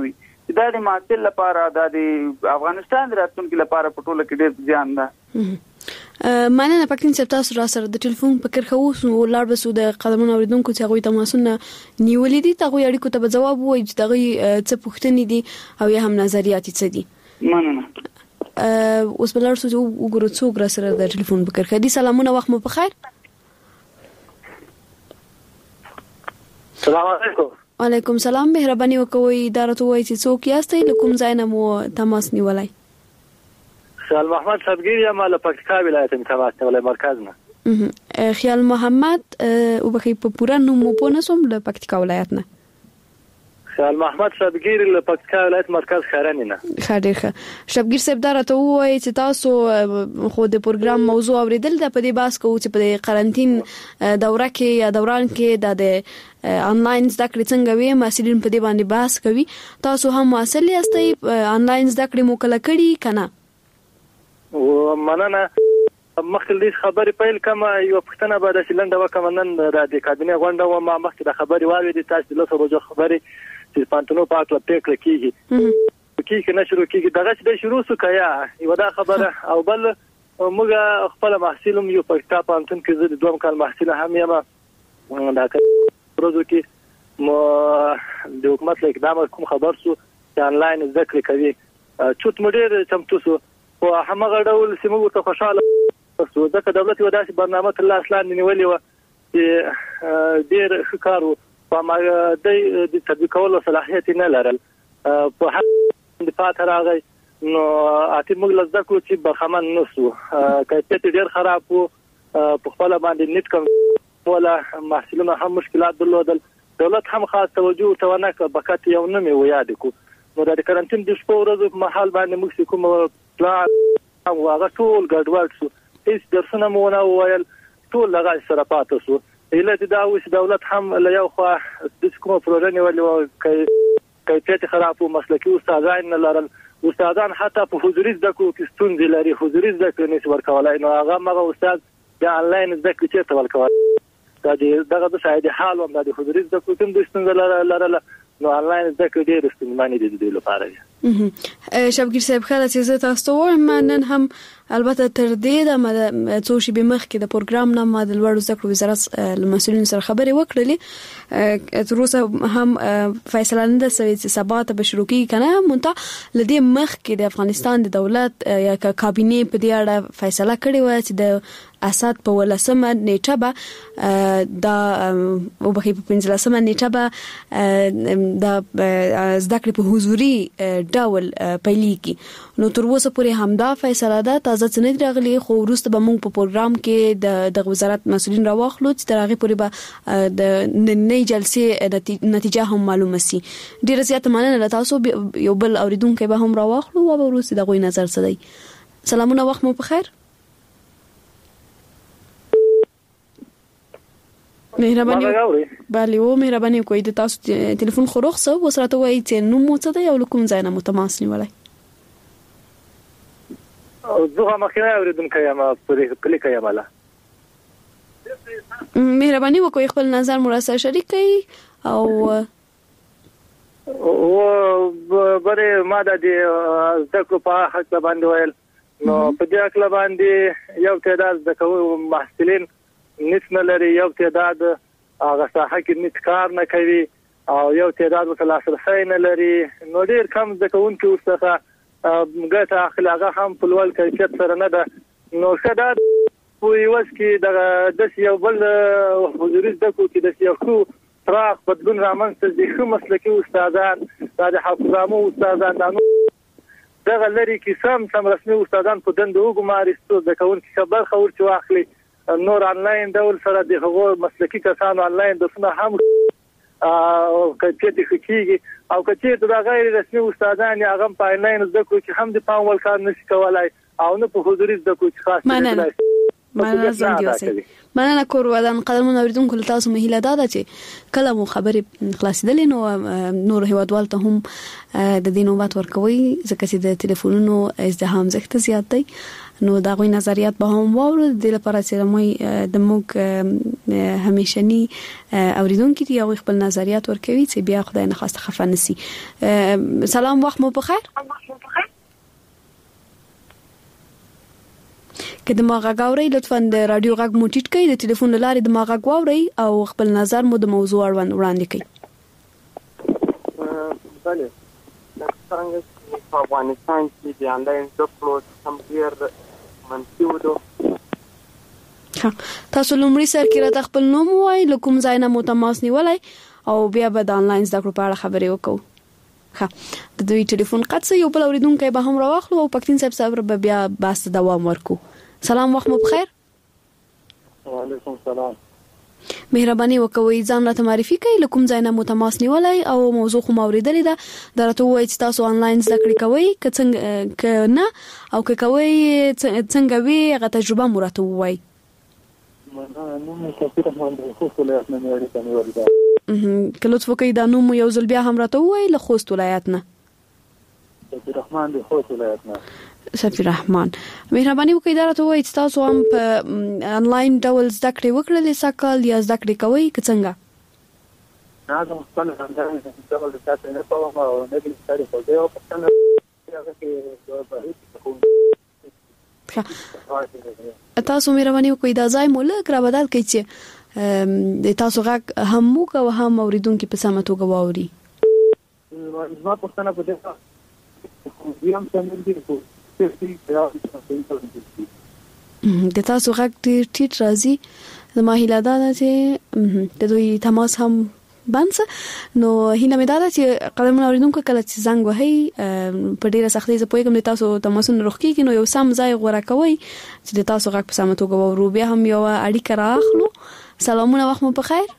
چې دا د محصل لپاره د افغانستان د راتلونکي لپاره په ټوله کې ډېر ځان ده. مننه پکتین چې تاسو را سره د ټلیفون په کر خو او لار بسو د قدمونو اوریدونکو چې هغه تماسونه نیولې دي تاسو اړیکو ته جواب وایي چې دغه څه پوښتنې دي او یا هم نظریات څه دي. مننه. اوس بلار سو وګورو څوک را سره د ټلیفون په کر خدي سلامونه وخت مو په خیر. السلام علیکم. وعلیکم السلام. مهرباني وکوي اداره وایي چې څوک یاستئ لکم زاینه مو تماس نیولای. خیال محمد صبگیر یا مال پکتیکا ولایت تماس نیولای مرکز نه. خیال محمد او بخی په پورا نوم مو پونسوم له پکتیکا ولایت نه. خیال محمد صبگیر له پکتیکا ولایت مرکز خیرانی نه. خاطر شبگیر صاحب دراته وایي چې تاسو خو د پروګرام موضوع اوریدل د پدې باس کوو چې په قرنټین دوره کې یا دوران کې د انلاین زده کړې څنګه وي مسلین په دې باندې باس کوي. تاسو هم مسلې استئ انلاین زده کړې مو کله کړی کنه؟ و مننه. مخکې دې خبرې پیل کما یو پښتنه به د شلنده وکم نن را د کابینه غونډه و ما مخکې د خبرې واورې تاسو له سبا خبرې چې پانتونو پاک لا پېکړه کیږي کیږي نه شروع کیږي دغه چې شروع سو کیا یو دا خبره او بل موږ خپل محصولم یو پښتا پانتون کې زه د دوم کال محصول هم یم دا پروژه کې مو د حکومت له اقدام کوم خبر سو چې انلاین زده کړې کوي چوت مډیر چمتو سو او همغه ډول سیمه ورته خوشاله سو ځکه دولت یو داسې برنامه تل اصلا نیولې و چې ډیر ښکارو په ما د تطبیقولو صلاحیت نه لرل په هغه د پات راغی نو اته موږ لږ کو چې بخمن نسو کایته ډیر خراب وو په خپل باندې نت کوم ولا محصولونه هم مشکلات درلودل دولت هم خاص توجه ورته نه بکات یو نه مې ویاد کو نو د کارانتین د شپو ورځې په محل باندې موږ کوم پلان او هغه ټول ګډوډ شو هیڅ درسونه مو نه ویل ټول لغه سره پاتې شو اله دا اوس دولت هم له یو خو د کومه پروژه نیولې کیفیت خراب او مسلکي استادان نه لرل استادان حتی په حضوري زده کړو کې ستونزې لري حضوري زده کړې نشي ورکولای نو هغه مغه استاد د انلاین زده کړې چې تول کوي دا دغه د شاید حال هم د حضوري زده کړو کوم د ستونزې لرل نو انلاین زده کړې ډېر ستونزمنې دي د لپاره. شبگیر صاحب خاله چې تاسو وایم نن هم البته تر دې د څو شی به مخ کې د پروګرام نه ما د لوړو زده کړو وزارت مسؤلین سره خبرې وکړلې تر اوسه هم فیصله نه ده شوې چې سبا ته به شروع کیږي کنه مونته لدې مخ کې د افغانستان د دولت یا کابینه په دې اړه فیصله کړې و چې د اساد په ولسمه نیټه به د او به په پنځلسمه نیټه به د زده کړې په حضوري ډول پیلېږي نو تر اوسه پورې همدا فیصله ده تازه څنګه راغلي خو وروسته به موږ په پروګرام کې د وزارت مسؤلین راوخلو چې تر هغه پورې به د نننۍ جلسې نتیجه هم معلومه سي. ډیره زیاته مننه تاسو یو بل اوریدونکو به هم راوخلو او وروسته دغه نظر څه دی. سلامونه وخت مو په خیر. مهرباني بله و مهرباني کوئ د تاسو ټلیفون خروخ سو وسره ته وایي چې نو مو څه دی او کوم ځای نه متماس نیولای او زه هم خیال اوریدونکو یم په کلیک یم الله مهرباني وکوي خپل نظر مو سره شریک کړئ او او بره ما د زکو په حق باندې ویل نو په دې حق باندې یو تعداد د محصلین نت نه لري یو تعداد هغه ساحه کې نت کار نه کوي او یو تعداد متلاصرین نه لري نو ډیر کم ځکهون کې ورڅخه ګټه اخلاقه هم په لوړ کیفیت سره نه ده نو شداد په یوس کې د د یو بل حضوري د کو کې د یو خو تراخ بدلون رامنځته دي خو مسلکي استادان د حافظامو استادان دغه لري کې سم سم رسمي استادان په دند وګمارستو ځکهون کې خبر خور چې واخلي نور انلاین ډول سره د هغو مسلکي کسانو انلاین درسونه هم او کچې د خکېږي او کچې د غیر رسمي استادان هغه په انلاین زده کړو چې هم د پام ول کار نشي کولای او نه په حضوري زده کړو چې خاص مننه زنګ یوسي مننه کور ودان قدرمن اوریدونکو له تاسو مهیله داده چې کله مو خبرې خلاصیدلې نو نور هیوادوال ته هم د دې نوبت ورکوي ځکه چې د ټلیفونونو ازدحام زښت زیات دی نو دا غوي نظریات به هم واورو د لپاره چې موږ د موږ همیشنی اوریدونکو ته یو خپل نظریات ورکوي چې بیا خدای نه خواسته خفه نسی. سلام وخت مو بخیر. که د ما غږ اورئ لطفا د رادیو غږ مو ټیټ کړئ د ټلیفون لارې د ما غږ واورئ او خپل نظر مو د موضوع اړوند وړاندې کړئ. بله څنګه په افغانستان کې د انلاین زده کړو سم ډیر منفي ودو. تاسو لومړی سر کې راته خپل نوم وایي له کوم ځای نه مو تماس نیولای او بیا به د انلاین زده کړو په اړه خبرې وکړو. ها د دوی ټلیفون قطع یو بل اوریدونکو به هم راوخلو او پکتین صاحب صبر به بیا بس دوام ورکو. سلام وخت مو بخیر. وعلیکم السلام. مهرباني وکوي ځان راته معرفي کړئ له کوم ځای نه مو تماس نیولای او موضوع خو اوریدلې ده درته وایي چې تاسو انلاین زده کړې کوئ که څنګه که نه او که کوئ څنګه وی هغه تجربه مو راته وایي. نوم سفیر رحمان د خوست ولایت نه اړیکه نیولې ده. که لطف وکړئ دا نوم یو ځل بیا هم راته وایي له خوست ولایت نه. سفیر رحمان د خوست ولایت نه. سفیر رحمان مهرباني وکړئ دا راته وایي چې تاسو هم په انلاین ډول زده کړې وکړلې ساکل یا زده کړې کوئ که څنګه؟ نه زه خپل انلاین ډول زده کړې نه کوم او نه دې ستړي خو زه په څنګه هغه کې په کوم تاسو مهرباني وکړئ دا ځای مو لږ را بدل کړئ چې د تاسو غږ هم موږ او هم اوریدونکو په سمه توګه واوري. زما پوښتنه په دې یم چې موږ د تاسو غږ ډیر ټیټ راځي زما هیله ده چې د دوی تماس هم بنس نو هیله مې ده چې قدرمن اوریدونکو کله چې زنګ وهي په ډیره سختۍ زه پوهیږم د تاسو تماسونه روخکیږي نو یو سم ځای غوړه کوي چې د تاسو غږ په سمه توګه واورو بیا هم یو اړیکه راخلو. سلامونه وخت مو بخیر.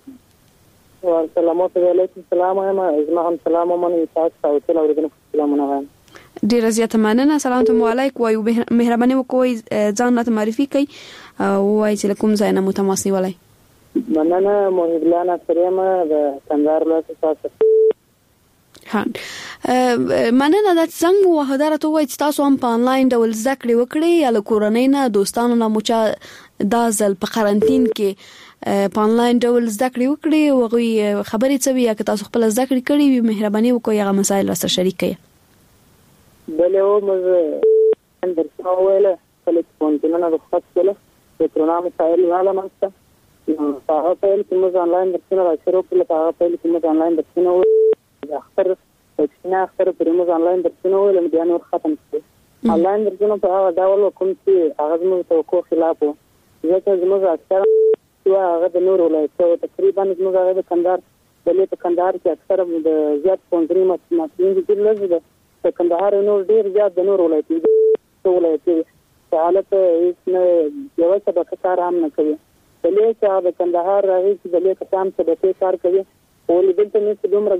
سلامات علیکم السلام ما زما هم سلام ومنه تاسو او ټول اوریدونکو سلامونه وایم. ډیره زیاته مننه. سلام علیکم وایو مهرباني وکوي ځان راته معرفي کړئ او وایي چې کوم ځای نه مو تماس نیولای. مننه محب الله نصریم د کندهار ولایت تاسو. ها مننه د څنګه وحداره ته وایي چې تاسو هم په انلاین ډول زده کړې وکړئ یا له کورنۍ نه دوستانو نه مو چا دا ځل په قرنټین کې په انلاین ډول زده کړې وکړئ او غوي خبرې څه وي یا که تاسو خپل زده کړې کړې وي مهرباني وکړئ هغه مسایل را سره شریک کړئ. بله او موږ درته ویله کله چې پونتونه رخصت کړل د کرونا مسایل نه لمسته نو هغه په لکه موږ انلاین درسونه راځو په هغه په لکه موږ انلاین درسونه و اخر چې اخر پر موږ انلاین درسونه ول بیا نور ختم شو. انلاین درسونه په هغه ډول کوم چې هغه موږ توقع خلاف و ځکه موږ اکثر چې هغه د نور ولایتو تقریبا موږ هغه د کندهار د په کندهار کې اکثر د زیات پونځري مسلمانان دي لږ د کندهار نور ډیر زیات د نور ولایتي ولایتي حالت هیڅ نه یو څه به کار هم نه کوي بلې چې د کندهار راځي چې بلې کسان څه به کار کوي او دلته نه دومره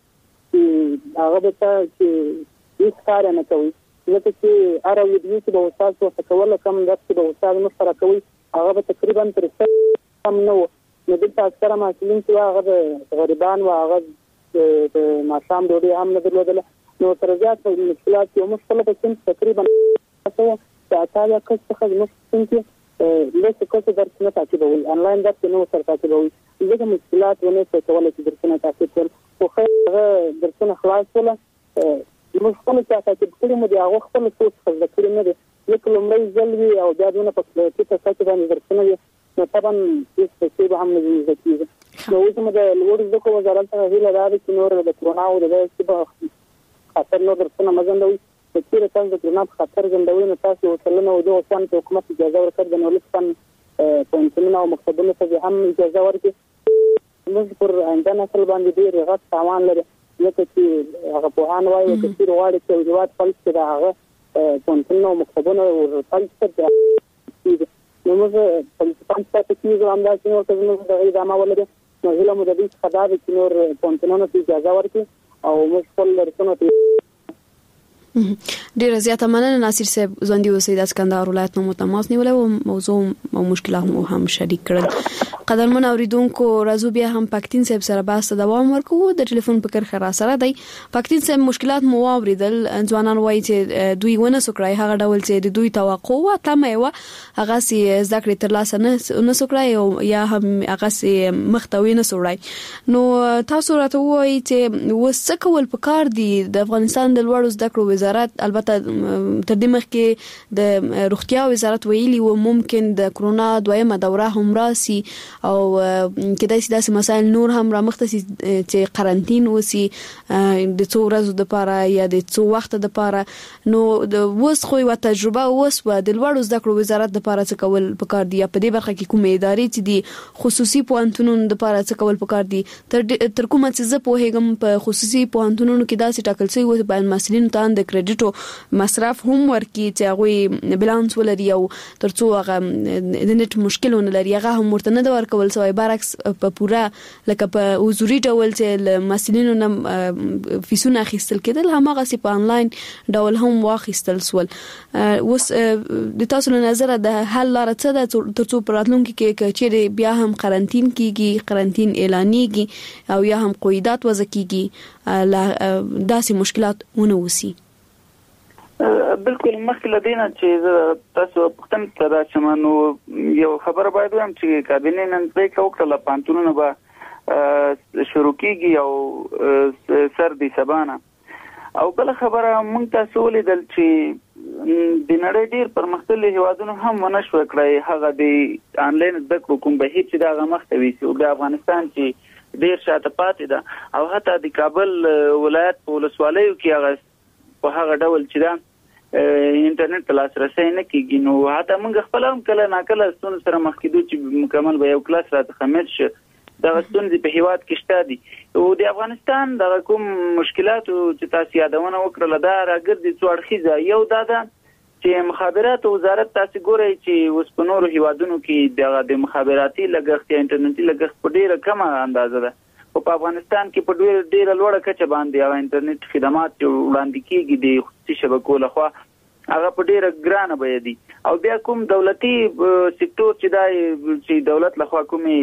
هغه به چې هیڅ کار نه کوي ځکه چې اره ویډیو چې به استاد څه کول کم د چې به استاد مشترک کوي هغه به تقریبا تر څه کم نو نو دلته اکثره مسلمان چې هغه د غریبان او هغه د ماشام ډوډۍ هم نه درلودل نو تر زیات مشکلات یو مشکله په تقریبا تاسو ته تاسو کڅ څه مشکل کې له څه درس نه تعقیبول انلاین درس نه سره تعقیبول دغه مشکلات ونه څه کولای چې درس نه تعقیبول خو هغه درسونه خلاص ولا مشکل چې تاسو کړی مو دی هغه خپل څه څه ذکر نه دی یک لمړی ځلوي او بیا دونه په کې تاسو باندې درسونه نو طبعا هیڅ څه به هم نه ذکر نو اوس موږ د لوړ زده کړو وزارت څخه هیله ده چې نور د کرونا او د څه خاطر نو درسونه مزندوي چې تاسو د کرونا په خاطر زندوي نو تاسو وصلنه او د اوسان ته حکومت اجازه ورکړ د نو لسپن پونتونه او مکتبونه ته هم اجازه ورکړي موږ پر آینده نسل باندې ډیر غټ سامان لري لکه چې هغه په هان وایي چې ډیر واړه چې جوات فلس کې هغه پونتونه او مکتبونه او فلس ته نو موږ په پنځه ساعت کې زموږ انداز نو څه نو د ادامه ولري نو هیله مو د دې خدای چې نور پونتونه ته اجازه ورکړي او موږ خپل درسونه ډیره زیاته مننه ناصر صاحب ژوندۍ اوسئ د اسکندر ولایت نو متماس نیولې او موضوع او مشکلات مو هم شریک کړل. قدرمن اوریدونکو راځو بیا هم پاکتین صاحب سره بحث دوام ورکوو. د ټلیفون په کرخه را سره دی پاکتین صاحب. مشکلات مو اوریدل ځوانان وایي چې دوی ونه سکړای هغه ډول چې د دوی توقع و تمه و هغه سي ذکر تر لاسه نه نه سکړای او یا هم هغه سي مختوي نه سوړای. نو تاسو راته وایي چې وسکول په کار دی د افغانستان د لوړو زده کړو وزارت البته تر دې مخکې د روغتیا وزارت ویلي و ممکن د کرونا دویمه دوره هم راسي او کېدای شي داسې مسایل نور هم رامخته شي چې قرنټین وسی د څو ورځې لپاره یا د څو وخت لپاره. نو د وس خو یو تجربه وس و د لوړو زده کړو وزارت لپاره څه کول پکار دی په دې برخه کې کومې ادارې چې دي خصوصي پوهنتونونو لپاره څه کول پکار دي تر تر کومه چې زه پوهیږم په خصوصي پوهنتونونو کې داسې ټاکل شوی و باید مسلین ته د کریډټو مصرف هم ورکي چې هغه بیلانس ولري او ترڅو هغه د نت مشکلونه لري هغه هم ورته نه ورکول سوی برعکس په پورا لکه په حضوري ډول چې مسلینو نه فیسونه اخیستل کېدل همغه سي په انلاین ډول هم واخیستل سول. اوس د تاسو له نظر د حل لار څه ده ترڅو پراتلونکو کې چې بیا هم قرنټین کیږي قرنټین اعلانېږي او یا هم قیودات وضع کیږي داسې مشکلات ونه وسی. بالکل مخکې لدينا چې تاسو پختن تر شمنو یو خبر باید هم چې کابینه نن ځکه وکړه پانتونونه به شروع کیږي او سر دی سبانه او بل خبره مونږ تاسو ولیدل چې د نړۍ ډیر پرمختللي هیوادونو هم ونشو کړی هغه د انلاین زده کړو کوم به هیڅ دا مختوي او د افغانستان چې ډیر شاته پاتې ده او حتی د کابل ولایت په ولسوالیو کې هغه په هغه ډول چې دا انټرنیټ ته لاسرسي نه کیږي. نو حتی موږ خپل هم کله ناکله ستون سره مخ کېدو چې مکمل به یو کلاس راته خمیر شي دا ستونزې په هیواد کې شته دي او د افغانستان د کوم مشکلات چې تاسو یادونه وکړل دا راګرځي څو اړخیزه. یو دا ده چې مخابرات وزارت تاسو ګورئ چې اوس په نورو هیوادونو کې د مخابراتي لګښت یا انټرنیټي لګښت په ډیره کمه اندازه ده او په افغانستان کې په ډیر ډیر لوړه کچه باندې هغه انټرنیټ خدمات وړاندې کیږي د خصوصي شبکو لخوا هغه په ډیره ګرانه به دي او بیا کوم دولتي سکتور چې دا چې دولت لخوا کومي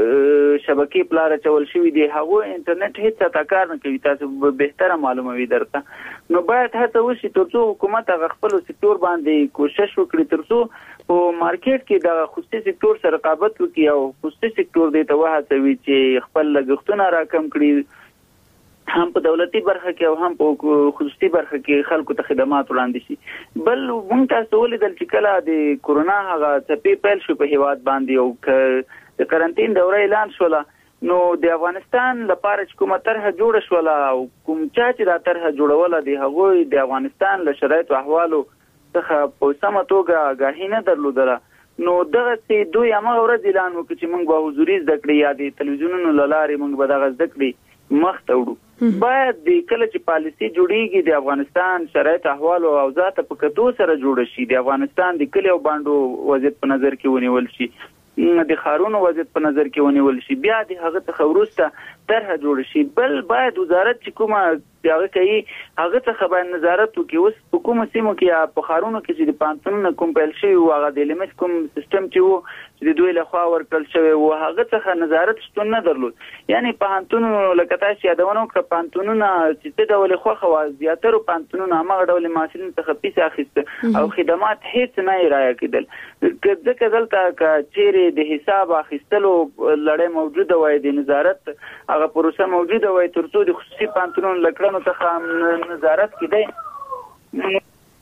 شبکې پلار چول شوی دی هغه انټرنیټ هیڅ تا کار نه کوي تاسو به تر معلومه وي درته. نو باید هڅه وشي ترڅو حکومت هغه خپل سکتور باندې کوشش وکړي ترڅو په مارکیټ کې د خصوصي سکتور سره رقابت وکړي او خصوصي سکتور دې ته وهڅوي چې خپل لګښتونه راکم کړي هم په دولتي برخه کې او هم په خصوصي برخه کې خلکو ته خدمات وړاندې شي. بل مونږ تاسو ولیدل چې کله د کورونا هغه څپې پیل شو په هیواد باندې او د قرنټین دوره اعلان شوله نو د افغانستان لپاره چې کومه طرحه جوړه شوله او کوم چا چې دا طرحه جوړوله دی هغه د افغانستان له شرایط او احوالو څخه په سمه توګه آگاهي نه درلودله. نو دغه چې دوی هغه ورځ اعلان وکړي چې موږ به حضوري زده کړې یا د تلویزیونونو له لارې موږ به دغه زده کړې مخ ته وړو. باید د کله چې پالیسي جوړیږي د افغانستان شرایط احوال او اوضاع ته په کتو سره جوړ شي د افغانستان د کلیو باندې وضعیت په نظر کې ونیول شي د خارونو وضعیت په نظر کې ونیول شي بیا د هغه څخه وروسته طرحه جوړ شي. بل باید وزارت چې کومه هغه کوي هغه څخه باید نظارت وکړي. اوس په کومه سیمو کې په خارونو کې چې د پانتونونو کوم پیل شوی او هغه د لیمټ کوم سیستم چې وو چې د دوی لخوا ورکړل شوی او هغه څخه نظارت شتون نه درلود. یعنی پانتونونو لکه تاسو یادونه وکړه پانتونونه چې د ډول خوخه و زیاتره پانتونونه هغه ډول ماسلین څخه پیسې اخیسته او خدمات هیڅ نه رایه کېدل. ځکه دلته چې د حساب اخیستلو لړۍ موجوده وای د نظارت هغه پروسه موجوده وای ترڅو د خصوصي پانتونونو لکړنو څخه نظارت کېدای.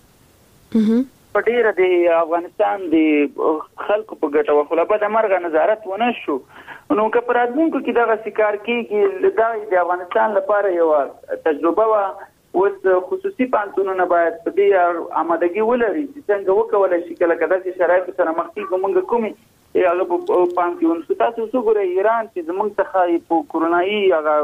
په ډیره د افغانستان د خلکو په ګټه وخلا په د مرګ نظارت ونه شو. نو که پر ادمونکو کې دغه سکار کېږي دا د افغانستان لپاره یو تجربه و. اوس خصوصي پانتونونه باید په دې آمادګي ولري چې څنګه وکولای شي کله کله چې شرایط سره مخ کېږي موږ کومي هغه په پانتون تاسو وګورئ ایران چې زموږ څخه په کورونایي هغه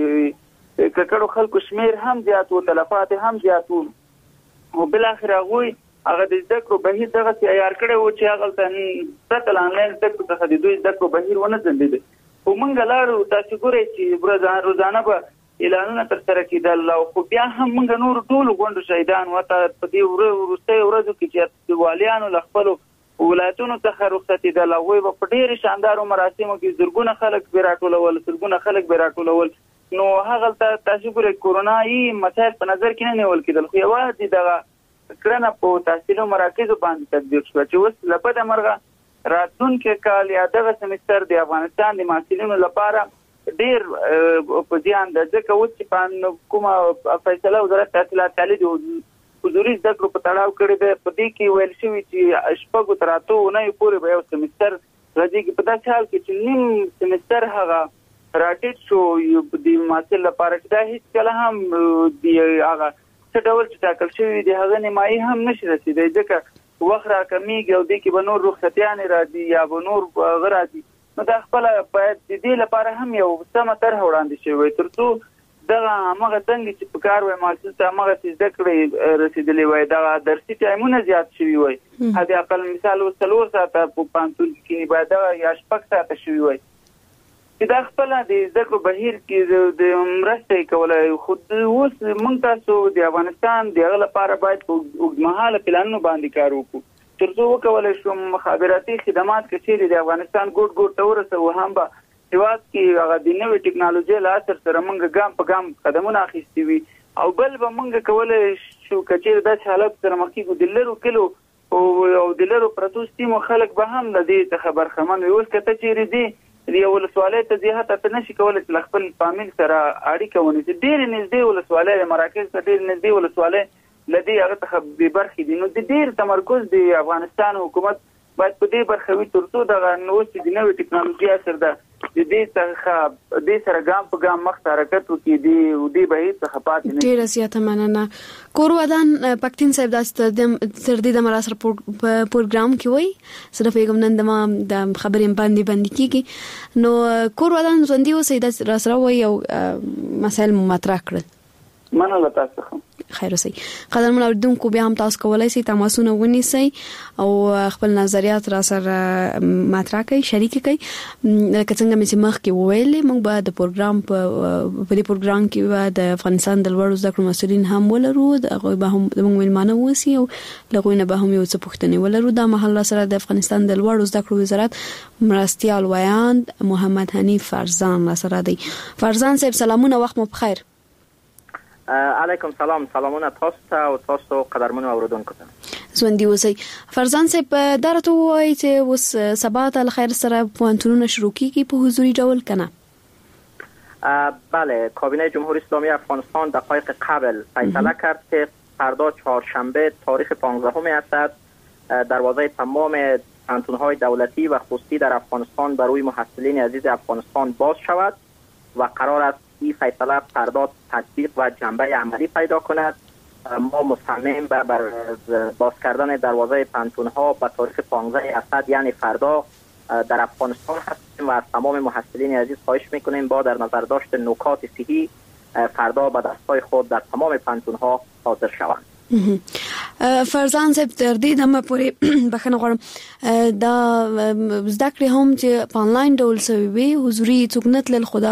د ککړو خلکو شمیر هم زیات او تلفات هم زیات او بل اخر هغه هغه د ذکر بهیر دغه تیار کړي او چې هغه ته ستل انلاین ذکر څخه د دوی ذکر بهیر ونه زندید او موږ لارو تاسو ګورئ چې روزانه به اعلانونه تر سره کېدل او خو بیا هم موږ نور ټول غونډو شهیدان وته په دې وروستي ورځو کې چې والیانو له خپلو ولایتونو څخه رخصتېدل هغوی به په ډېرې شاندارو مراسمو کې زرګونه خلک به راټولول زرګونه خلک به راټولول نو هغلته تاسو ګورئ کورونایي مسایل په نظر کې نه نیول کېدل خو یوازې دغه کړنه په تحصیلي مراکزو باندې تطبیق شوه چې اوس له بده مرغه راتلونکي کال یا دغه سمستر د افغانستان د محصلینو لپاره ډیر په ځان د ځکه اوس چې په کومه فیصله وزارت تحصیلات عالی د حضوري زده کړو په تړاو کړې ده په دې کې ویل شوي چې شپږو تر اتو اونیو پورې به یو سمستر راځي چې په داسې حال کې چې نیم سمستر هغه راټیټ شو د محصل لپاره چې دا هیڅ کله هم د هغه څه ډول چې ټاکل شوي د هغه نیمایي هم نشي رسېدی ځکه وخت راکمیږي او دې کې به نور رخصتیانې راځي یا به نور هغه راځي نو دا خپله باید د دې لپاره هم یو سمه طرحه وړاندې شوې وای تر څو دغه همغه څنګه چې په کار وای محصل ته همغسې زده کړې رسېدلې وای دغه درسي ټایمونه زیات شوي وای حد اقل مثال اوس څلور ساعته په پوهنتون کې باید دغه یا شپږ ساعته شوي وای چې دا خپله د زده کړو بهیر کې د مرسته کولی خو اوس موږ تاسو د افغانستان د هغه لپاره باید په اوږدمهاله پلانونو باندې کار وکړو تر څو وکولی شو مخابراتي خدمات که چیرې د افغانستان ګوټ ګوټ ته ورسوو هم به هېواد کې هغه د نوې ټکنالوژۍ له اثر سره موږ ګام په ګام قدمونه اخیستي وي او بل به موږ کولی شو که چیرې داسې حالت سره مخ کېږو د لرو کلو او د لرو پرتو سیمو خلک به هم له دې څخه برخمن وي اوس که ته چیرې ځې د یو ولسوالۍ ته ځې حتی ته نشي کولی چې له خپل فامیل سره اړیکه ونیسي ډېرې نږدې ولسوالۍ مراکز ته ډېرې نږدې ولسوالۍ لدی هغه څخه به برخې دي نو د ډېر تمرکز د افغانستان حکومت باید په دې برخه وي تر څو دغه نوښت د نوې ټکنالوژي اثر ده د دې څخه دې سره ګام په ګام مخ ته حرکت وکړي د دې بهیر څخه پاتې نه ډېره زیاته مننه کور ودان پښتون صاحب داسې تر دې د مراسر پروګرام کې وای صرف یې نن د ما د خبرې باندې باندې کېږي نو کور ودان ژوندي اوسئ دا را سره وای او مسایل مطرح کړل مننه تاسو څخه خیر اوسئ قدرمن اوریدونکو بیا هم تاسو کولای شئ تماسونه ونیسئ او خپل نظریات را سره مطرح کړئ شریک کړئ لکه څنګه مې چې مخکې وویلې موږ به د پروګرام په دې پروګرام کې به د افغانستان د لوړو زده کړو مسؤلین هم ولرو هغوی به هم زموږ میلمانه واوسي او له هغوی نه به هم یو څه پوښتنې ولرو دا مهال سره د افغانستان د لوړو زده کړو وزارت مرستیال ویاند محمد حنیف فرزان سره دی فرزان صاحب سلامونه وخت مو بخیر علیکم سلام سلامونه تاسو ته او تاسو قدرمنو اوریدونکو ته ژوندي اوسئ فرزان صاحب دا راته ووایئ چې اوس سبا ته له خیر سره پوهنتونونه شروع کیږي په حضوري ډول کنه بله کابینه جمهوری اسلامی افغانستان دقایق قبل فیصله کرد که فردا چهارشنبه تاریخ پانزدهم اسد دروازه تمام پوهنتون‌های دولتی و خصوصی در افغانستان برای محصلین عزیز افغانستان باز شود و قرار است این فیصله فردا تطبیق و جنبه عملی پیدا کند ما مصمم بر باز کردن دروازه پوهنتون‌ها به تاریخ پانزده اسد یعنی فردا در افغانستان هستیم و از تمام محصلین عزیز خواهش میکنیم با در نظر داشت نکات صحی فردا به دستای خود در تمام پوهنتون‌ها حاضر شوند فرزان صاحب تر دې دمه پورې بخښنه غواړم دا زده کړې هم چې په انلاین ډول شوي وي حضوري څوک نه تلل خو دا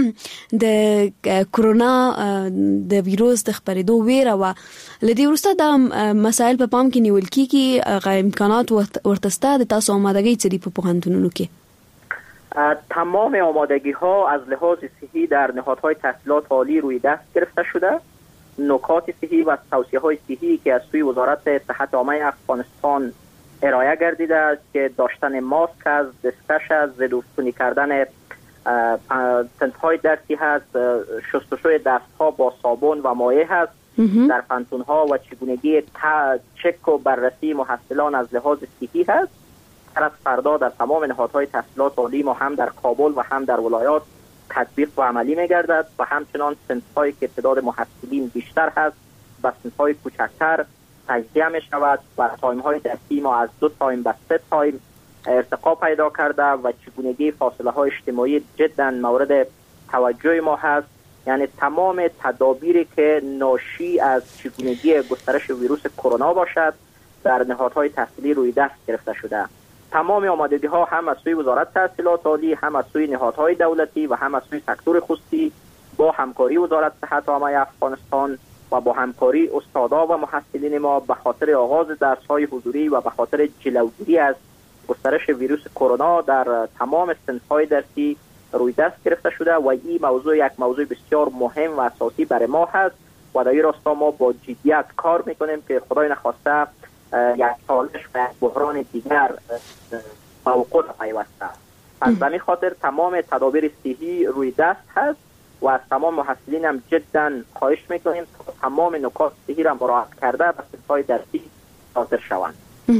د کرونا د ویروس د خپرېدو ویره وه له دې وروسته دا مسایل په پام کې نیول کېږي هغه امکانات ورته شته د تاسو آمادګۍ څه دي په پوهنتونونو کې تمام آمادگی ها از لحاظ صحی در نهادهای تحصیلات عالی روی دست گرفته شده نکات صحی و توصیه های صحی که از سوی وزارت صحت عامه افغانستان ارائه گردیده است که داشتن ماسک است دستکش است ضد عفونی کردن تنت‌های درسی هست شستشوی دستها با صابون و مایع هست در پانتون‌ها و چگونگی چک و بررسی محصلان از لحاظ صحی هست از فردا در تمام نهادهای تحصیلات عالی ما هم در کابل و هم در ولایات تطبیق و عملی می‌گردد و همچنان صنف‌هایی که تعداد محصلین بیشتر هست و صنف‌های کوچکتر تجزیه می‌شود و تایم‌های درسی ما از دو تایم به سه تایم ارتقا پیدا کرده و چگونگی فاصله‌های اجتماعی جدا مورد توجه ما هست یعنی تمام تدابیری که ناشی از چگونگی گسترش ویروس کرونا باشد در نهادهای تحصیلی روی دست گرفته شده تمام آمادگی‌ها هم از سوی وزارت تحصیلات عالی هم از سوی نهادهای دولتی و هم از سوی سکتور خصوصی با همکاری وزارت صحت عامه افغانستان و با همکاری استادا و محصلین ما به خاطر آغاز درس‌های حضوری و به خاطر جلوگیری از گسترش ویروس کرونا در تمام صنف‌های درسی روی دست گرفته شده و این موضوع یک موضوع بسیار مهم و اساسی برای ما هست و در این راستا ما با جدیت کار میکنیم که خدای نخواسته یک چالش و یک بحران دیگر موقع پیوسته. از همین خاطر تمام تدابیر صحی روی دست هست و از تمام محصلین هم جدا خواهش میکنیم تا تمام نکات صحی را مراعات کرده به صنف‌های درسی حاضر شوند.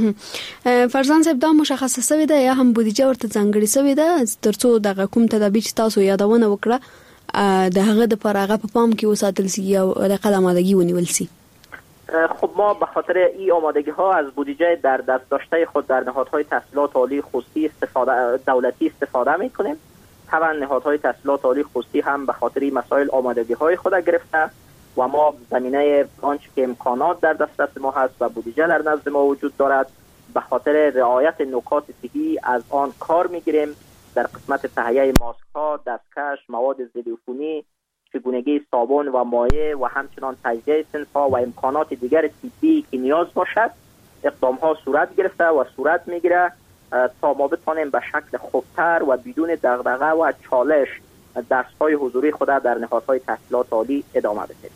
فرزان صاحب دا مشخصه شوې ده یا هم بودیجه ورته ځانګړې شوې ده ترڅو دغه کوم تدابیر چې تاسو یادونه وکړه د هغه د پر هغه په پام کې وساتل شي او د قدم آمادگی ونیول شي؟ خب ما به خاطر این آمادگی ها از بودجه در دست داشته خود در نهادهای تحصیلات عالی خصوصی استفاده دولتی استفاده میکنیم. طبعا نهادهای تحصیلات عالی خصوصی هم به خاطر این مسائل آمادگی های خود گرفته و ما زمینه آنچه که امکانات در دسترس ما هست و بودجه در نزد ما وجود دارد به خاطر رعایت نکات صحی از آن کار میگیریم. در قسمت تهیه ماسک ها، دستکش، مواد ضد عفونی، چگونگی صابون و مایع و همچنان تجزیه صنف‌ها و امکانات دیگر طبی که نیاز باشد اقدام ها صورت گرفته و صورت میگیره تا ما بتوانیم به شکل خوبتر و بدون دغدغه و چالش درس‌های حضوری خود در نهادهای تحصیلات عالی ادامه بدیم.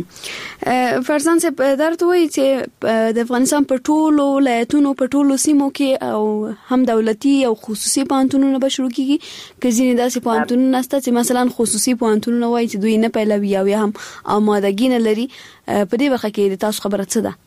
فرزان صاحب درته وایي چې د افغانستان په ټولو ولایتونو په ټولو سیمو کې او هم دولتي او خصوصي پوهنتونونه به شروع کیږي که ځینې داسې پوهنتونونه شته چې مثلا خصوصي پوهنتونونه وایي چې دوی نه پیلوي او یا هم آمادګي نه لري. په دې وخت کې د تاسو خبره څه ده؟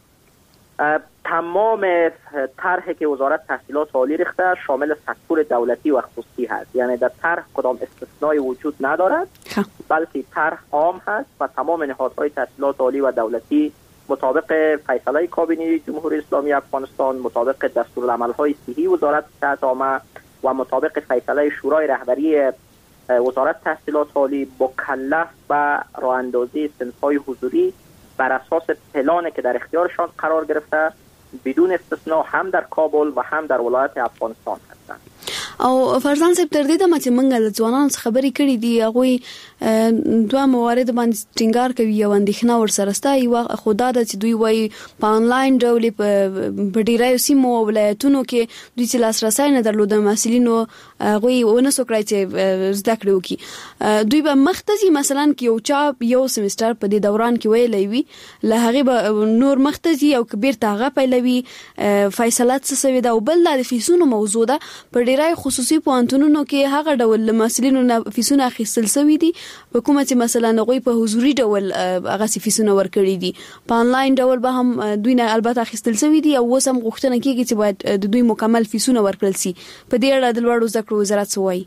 تمام طرحی که وزارت تحصیلات عالی ریخته شامل سکتور دولتی و خصوصی هست، یعنی در طرح کدام استثنایی وجود ندارد بلکه طرح عام هست و تمام نهادهای تحصیلات عالی و دولتی مطابق فیصله کابینه جمهوری اسلامی افغانستان، مطابق دستورالعمل‌های صحی وزارت صحت عامه و مطابق فیصله شورای رهبری وزارت تحصیلات عالی مکلف به راهاندازی صنف‌های حضوری بر اساس پلانی که در اختیارشان قرار گرفته بدون استثناء هم در کابل و هم در ولایت افغانستان هستند. او فرزان صاحب تر دې د مچ منګه د ځوانانو خبرې کړې دي هغه دوه موارد باندې ټینګار کوي او اندېښنه ورسره ستا یو خدای د چې دوی وایي په انلاین ډول په ډیرای سیمو او ولایتونو کې دوی چې لاسرسي نه درلود مسلینو هغه ونه سوکړای چې زده کړو کی دوی به مختزي مثلا کې یو چا یو سمستر په دې دوران کې ویلې وي له هغه به نور مختزي او کبیر تاغه پیلوي فیصلات څه سوي دا او بل د فیسونو موضوع ده په ډیرای خصوصي پوهنتونونو کې هغه ډول مسلینو نه فیسونه اخیستل سوي دي په کومه چې مثلا غوي په حضوري ډول هغه فیسونه ورکړي دي په انلاین ډول به هم دوی نه البته اخیستل سوي دي او وسم غوښتنه کیږي چې باید د دوی مکمل فیسونه ورکړل شي. په دې اړه د لوړو زده کړو وزارت سوای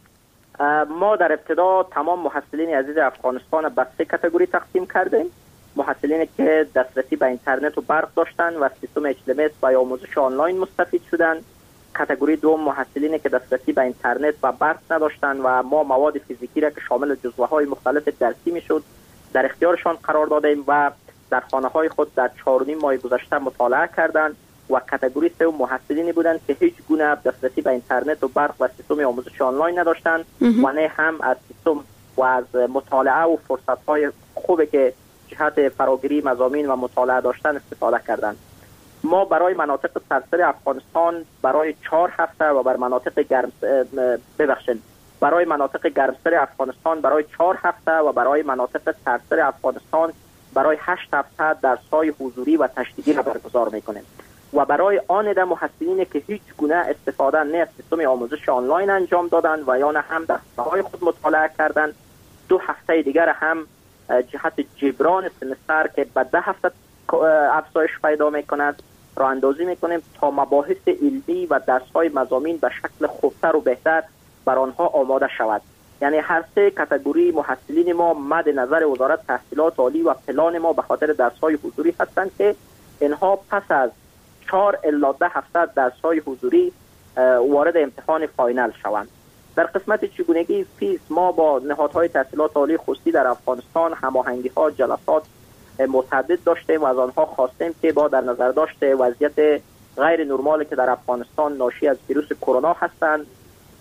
ما در ابتدا تمام محصلین عزیز افغانستان به سه کاتگوری تقسیم کردیم. محصلینی که دسترسی به اینترنت و برق داشتند و سیستم اچ ام اس و آموزش آنلاین مستفید شدند. کاتگوری دوم محصلینی که دسترسی به اینترنت و برق نداشتند و ما مواد فیزیکی را که شامل جزوه‌های مختلف درسی میشد در اختیارشان قرار دادیم و در خانه‌های خود در چهار و نیم ماه گذشته مطالعه کردند. و کاتگوری سوم محصلینی بودند که هیچ گونه دسترسی به اینترنت و برق و سیستم آموزش آنلاین نداشتند و نه هم از سیستم و از مطالعه و فرصت‌های خوبی که جهت فراگیری مضامین و مطالعه داشتن استفاده کردند. ما برای مناطق سراسر افغانستان برای چهار هفته و بر مناطق گرم ببخشید برای مناطق گرمسر افغانستان برای چهار هفته و برای مناطق سراسر افغانستان برای هشت هفته درس‌های حضوری و تشدیدی را برگزار می‌کنیم. و برای آن عده محصلینی که هیچ گونه استفاده نه از سیستم آموزش آنلاین انجام دادند و یا نه هم در خانه‌های خود مطالعه کردند دو هفته دیگر هم جهت جبران سمستر که به ده هفته افزایش پیدا می‌کند راه اندازی می‌کنیم تا مباحث علمی و درس‌های مضامین به شکل خوبتر و بهتر بر آنها آماده شود. یعنی هر سه کاتگوری محصلین ما مد نظر وزارت تحصیلات عالی و پلان ما به خاطر درس‌های حضوری هستند که اینها پس از چهار الی ده هفته درس‌های حضوری وارد امتحان فاینال شوند. در قسمت چگونگی فیس ما با نهادهای تحصیلات عالی خصوصی در افغانستان هماهنگی‌ها جلسات متعدد داشتیم و از آنها خواستیم که با در نظر داشته وضعیت غیر نرمالی که در افغانستان ناشی از ویروس کرونا هستند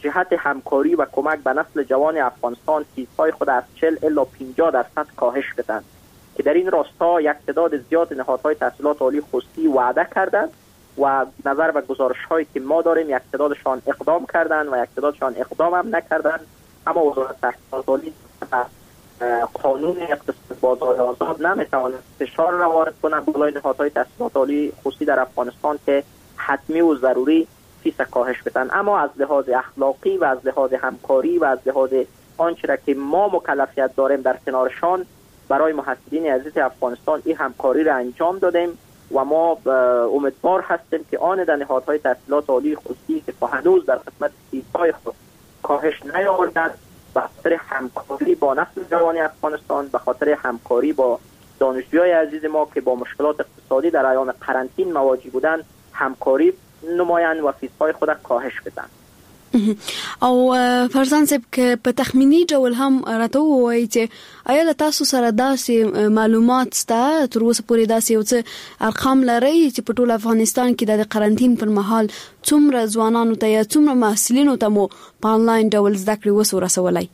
جهت همکاری و کمک به نسل جوان افغانستان فیزهای خود از چهل الی پنجاه درصد کاهش بدند که در این راستا یک تعداد زیاد نهادهای تحصیلات عالی خصوصی وعده کردند و نظر به گزارش‌هایی که ما داریم یک تعدادشان اقدام کردند و یک تعدادشان اقدام هم نکردند. اما وزارت تحصیلات عالی قانون اقتصاد بازار آزاد نمیتواند فشار را وارد کند بالای نهادهای تحصیلات عالی خصوصی در افغانستان که حتمی و ضروری فیس کاهش بدن. اما از لحاظ اخلاقی و از لحاظ همکاری و از لحاظ آنچه را که ما مکلفیت داریم در کنارشان برای محصلین عزیز افغانستان این همکاری را انجام دادیم و ما امیدوار هستیم که آن در نهادهای تحصیلات عالی خصوصی که هنوز در قسمت فیس‌های خود کاهش نیاوردند به خاطر همکاری با نسل جوان افغانستان، به خاطر همکاری با دانشجویان عزیز ما که با مشکلات اقتصادی در ایام قرنطین مواجه بودند همکاری نمایند و فیس‌های خود کاهش بدن. او فرزان صاحب که په تخمینی ډول هم راته وایي چې آیا تاسو سره داسې معلومات سته تر اوسه پورې داسې یو څه ارقام لري چې په ټول افغانستان کې د قرنطین پر مهال څومره ځوانانو ته یا څومره محصلینو ته مو په آنلاین ډول زده کړې وسو رسولای؟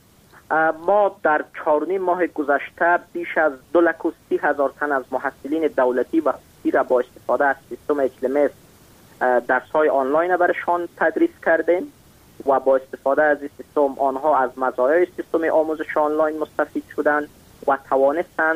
ما در چهار و نیم ماه گذشته بیش از دو لک و سی هزار تن از محصلین دولتی و خصوصی را با استفاده از سیستم اچ ال ام اس درس‌های آنلاین برشان تدریس کردیم و با استفاده از این سیستم آنها از مزایای سیستم آموزش آنلاین مستفید شدند و توانستند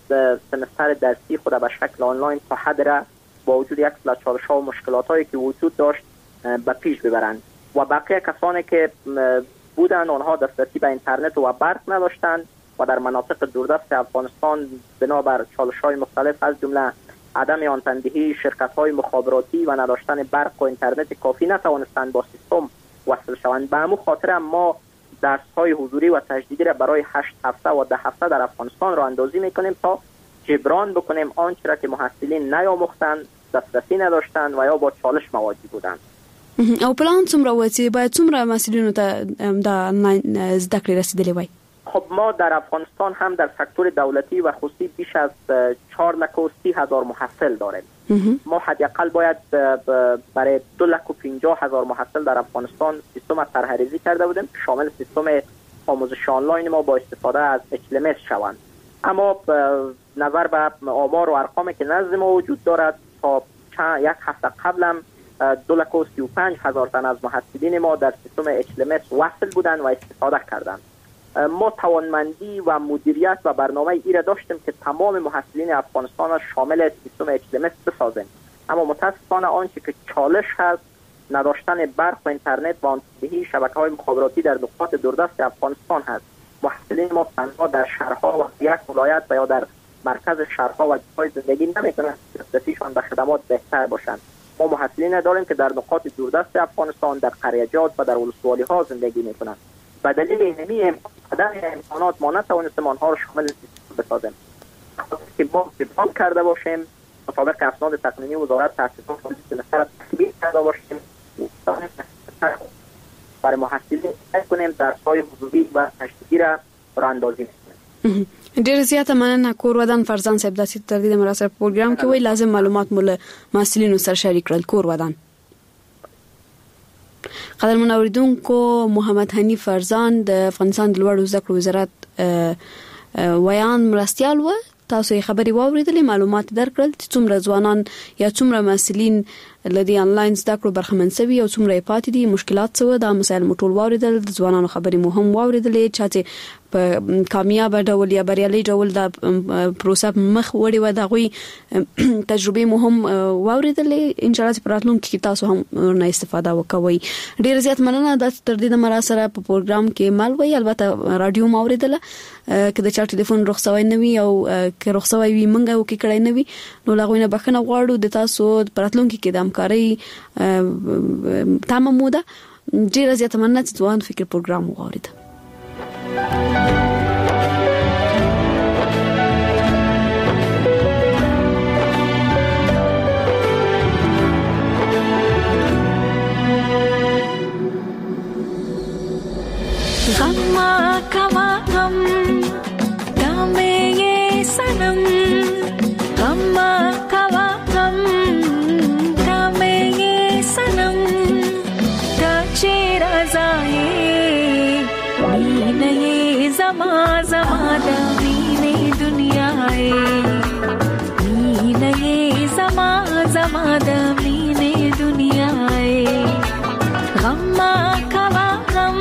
سمستر درسی خود به شکل آنلاین تا حد را با وجود یک سلسله چالش‌ها و مشکلات‌هایی که وجود داشت به پیش ببرند و بقیه کسانی که بودند آنها دسترسی به اینترنت و برق نداشتند و در مناطق دوردست افغانستان بنابر چالش‌های مختلف از جمله عدم آنتندهی شرکت‌های مخابراتی و نداشتن برق و اینترنت کافی نتوانستند با سیستم وصل شوند. به همون خاطر ما درس‌های حضوری و تجدیدی را برای هشت هفته و ده هفته در افغانستان را اندازی می‌کنیم تا جبران بکنیم آنچه را که محصلین نیاموختند، دسترسی نداشتند و یا با چالش مواجه بودند. او پلان څومره و چې باید څومره مسئولینو ته د آنلاین زده کړې رسیدلې وای؟ خب ما در افغانستان هم در سکتور دولتی و خصوصی بیش از چهار لک و سی هزار محصل داریم. ما حداقل باید برای دو لک و پنجاه هزار محصل در افغانستان سیستم طرح‌ریزی کرده بودیم شامل سیستم آموزش آنلاین ما با استفاده از اچ ال ام اس شوند. اما نظر به آمار و ارقامی که نزد ما وجود دارد تا یک هفته قبلم دو لک و سی و پنج هزار تن از محصلین ما در سیستم اچ ال ام اس وصل بودند و استفاده کردند. ما توانمندی و مدیریت و برنامه ای را داشتیم که تمام محصلین افغانستان را شامل سیستم اچ ال ام اس بسازیم، اما متاسفانه آنچه که چالش هست نداشتن برق و اینترنت و آنتندهی شبکه‌های مخابراتی در نقاط دوردست افغانستان هست. محصلین ما تنها در شهرها و یک ولایت و یا در مرکز شهرها و جای زندگی نمی‌کنند که دسترسیشان به خدمات بهتر باشند. ما محصلین داریم که در نقاط دوردست افغانستان در قریه‌جات و در ولسوالی‌ها زندگی می‌کنند. به دلیل اینمی عدم امکانات ما نتوانستیم آنها را شامل سیستم بسازیم که ما جبران کرده باشیم مطابق اسناد تقنینی وزارت تحصیلات عالی سمستر تکمیل کرده باشیم برای محصلین کنیم درس‌های حضوری و تشدیدی را راندازی کنیم. ډېر زیاته مننه کور ودان فرزان صاحب داسې تر دې مراسم پروګرام کې وی لازم معلومات مول مسؤلینو سره شریک کړل. کور ودان قدرمن اوریدونکو محمد حنیف فرزان د افغانستان د لوړو زده کړو وزارت ویان مرستیال و تاسو یې خبري واوریدلې معلومات درکړل چې څومره ځوانان یا څومره مسؤلین لدی آنلاین زده کړو برخمن شوي او څومره پاتې دي مشکلات څه و دا مسایل مټول واوریدل د ځوانانو خبري مهم واوریدلې چې په کامیاب ډول یا بریالي ډول د پروسه مخ وړي و دا غوي تجربه مهم واوریدلې ان شاء الله په راتلونکي کې تاسو هم ورنه استفاده وکوي. ډیر زیات مننه د تر دې مرا سره په پروګرام کې مال وی البته رادیو موریدله که د چا ټلیفون رخصوي نوي او که رخصوي وي منګه او کې کړای نوي نو لاغوینه بخنه غواړو د تاسو په راتلونکي کې د همکاري تمام موده ډیر زیات مننه چې ځوان فکر پروګرام وغوړید. Gama kama gam, game ye sanam. Gama kama gam, game ye sanam. Kachira za. زما د مینې دنیا ای غم ما کوا غم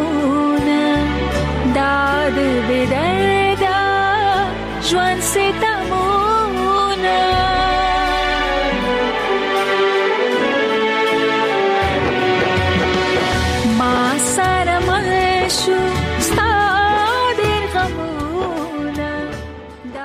ژوند ستاسو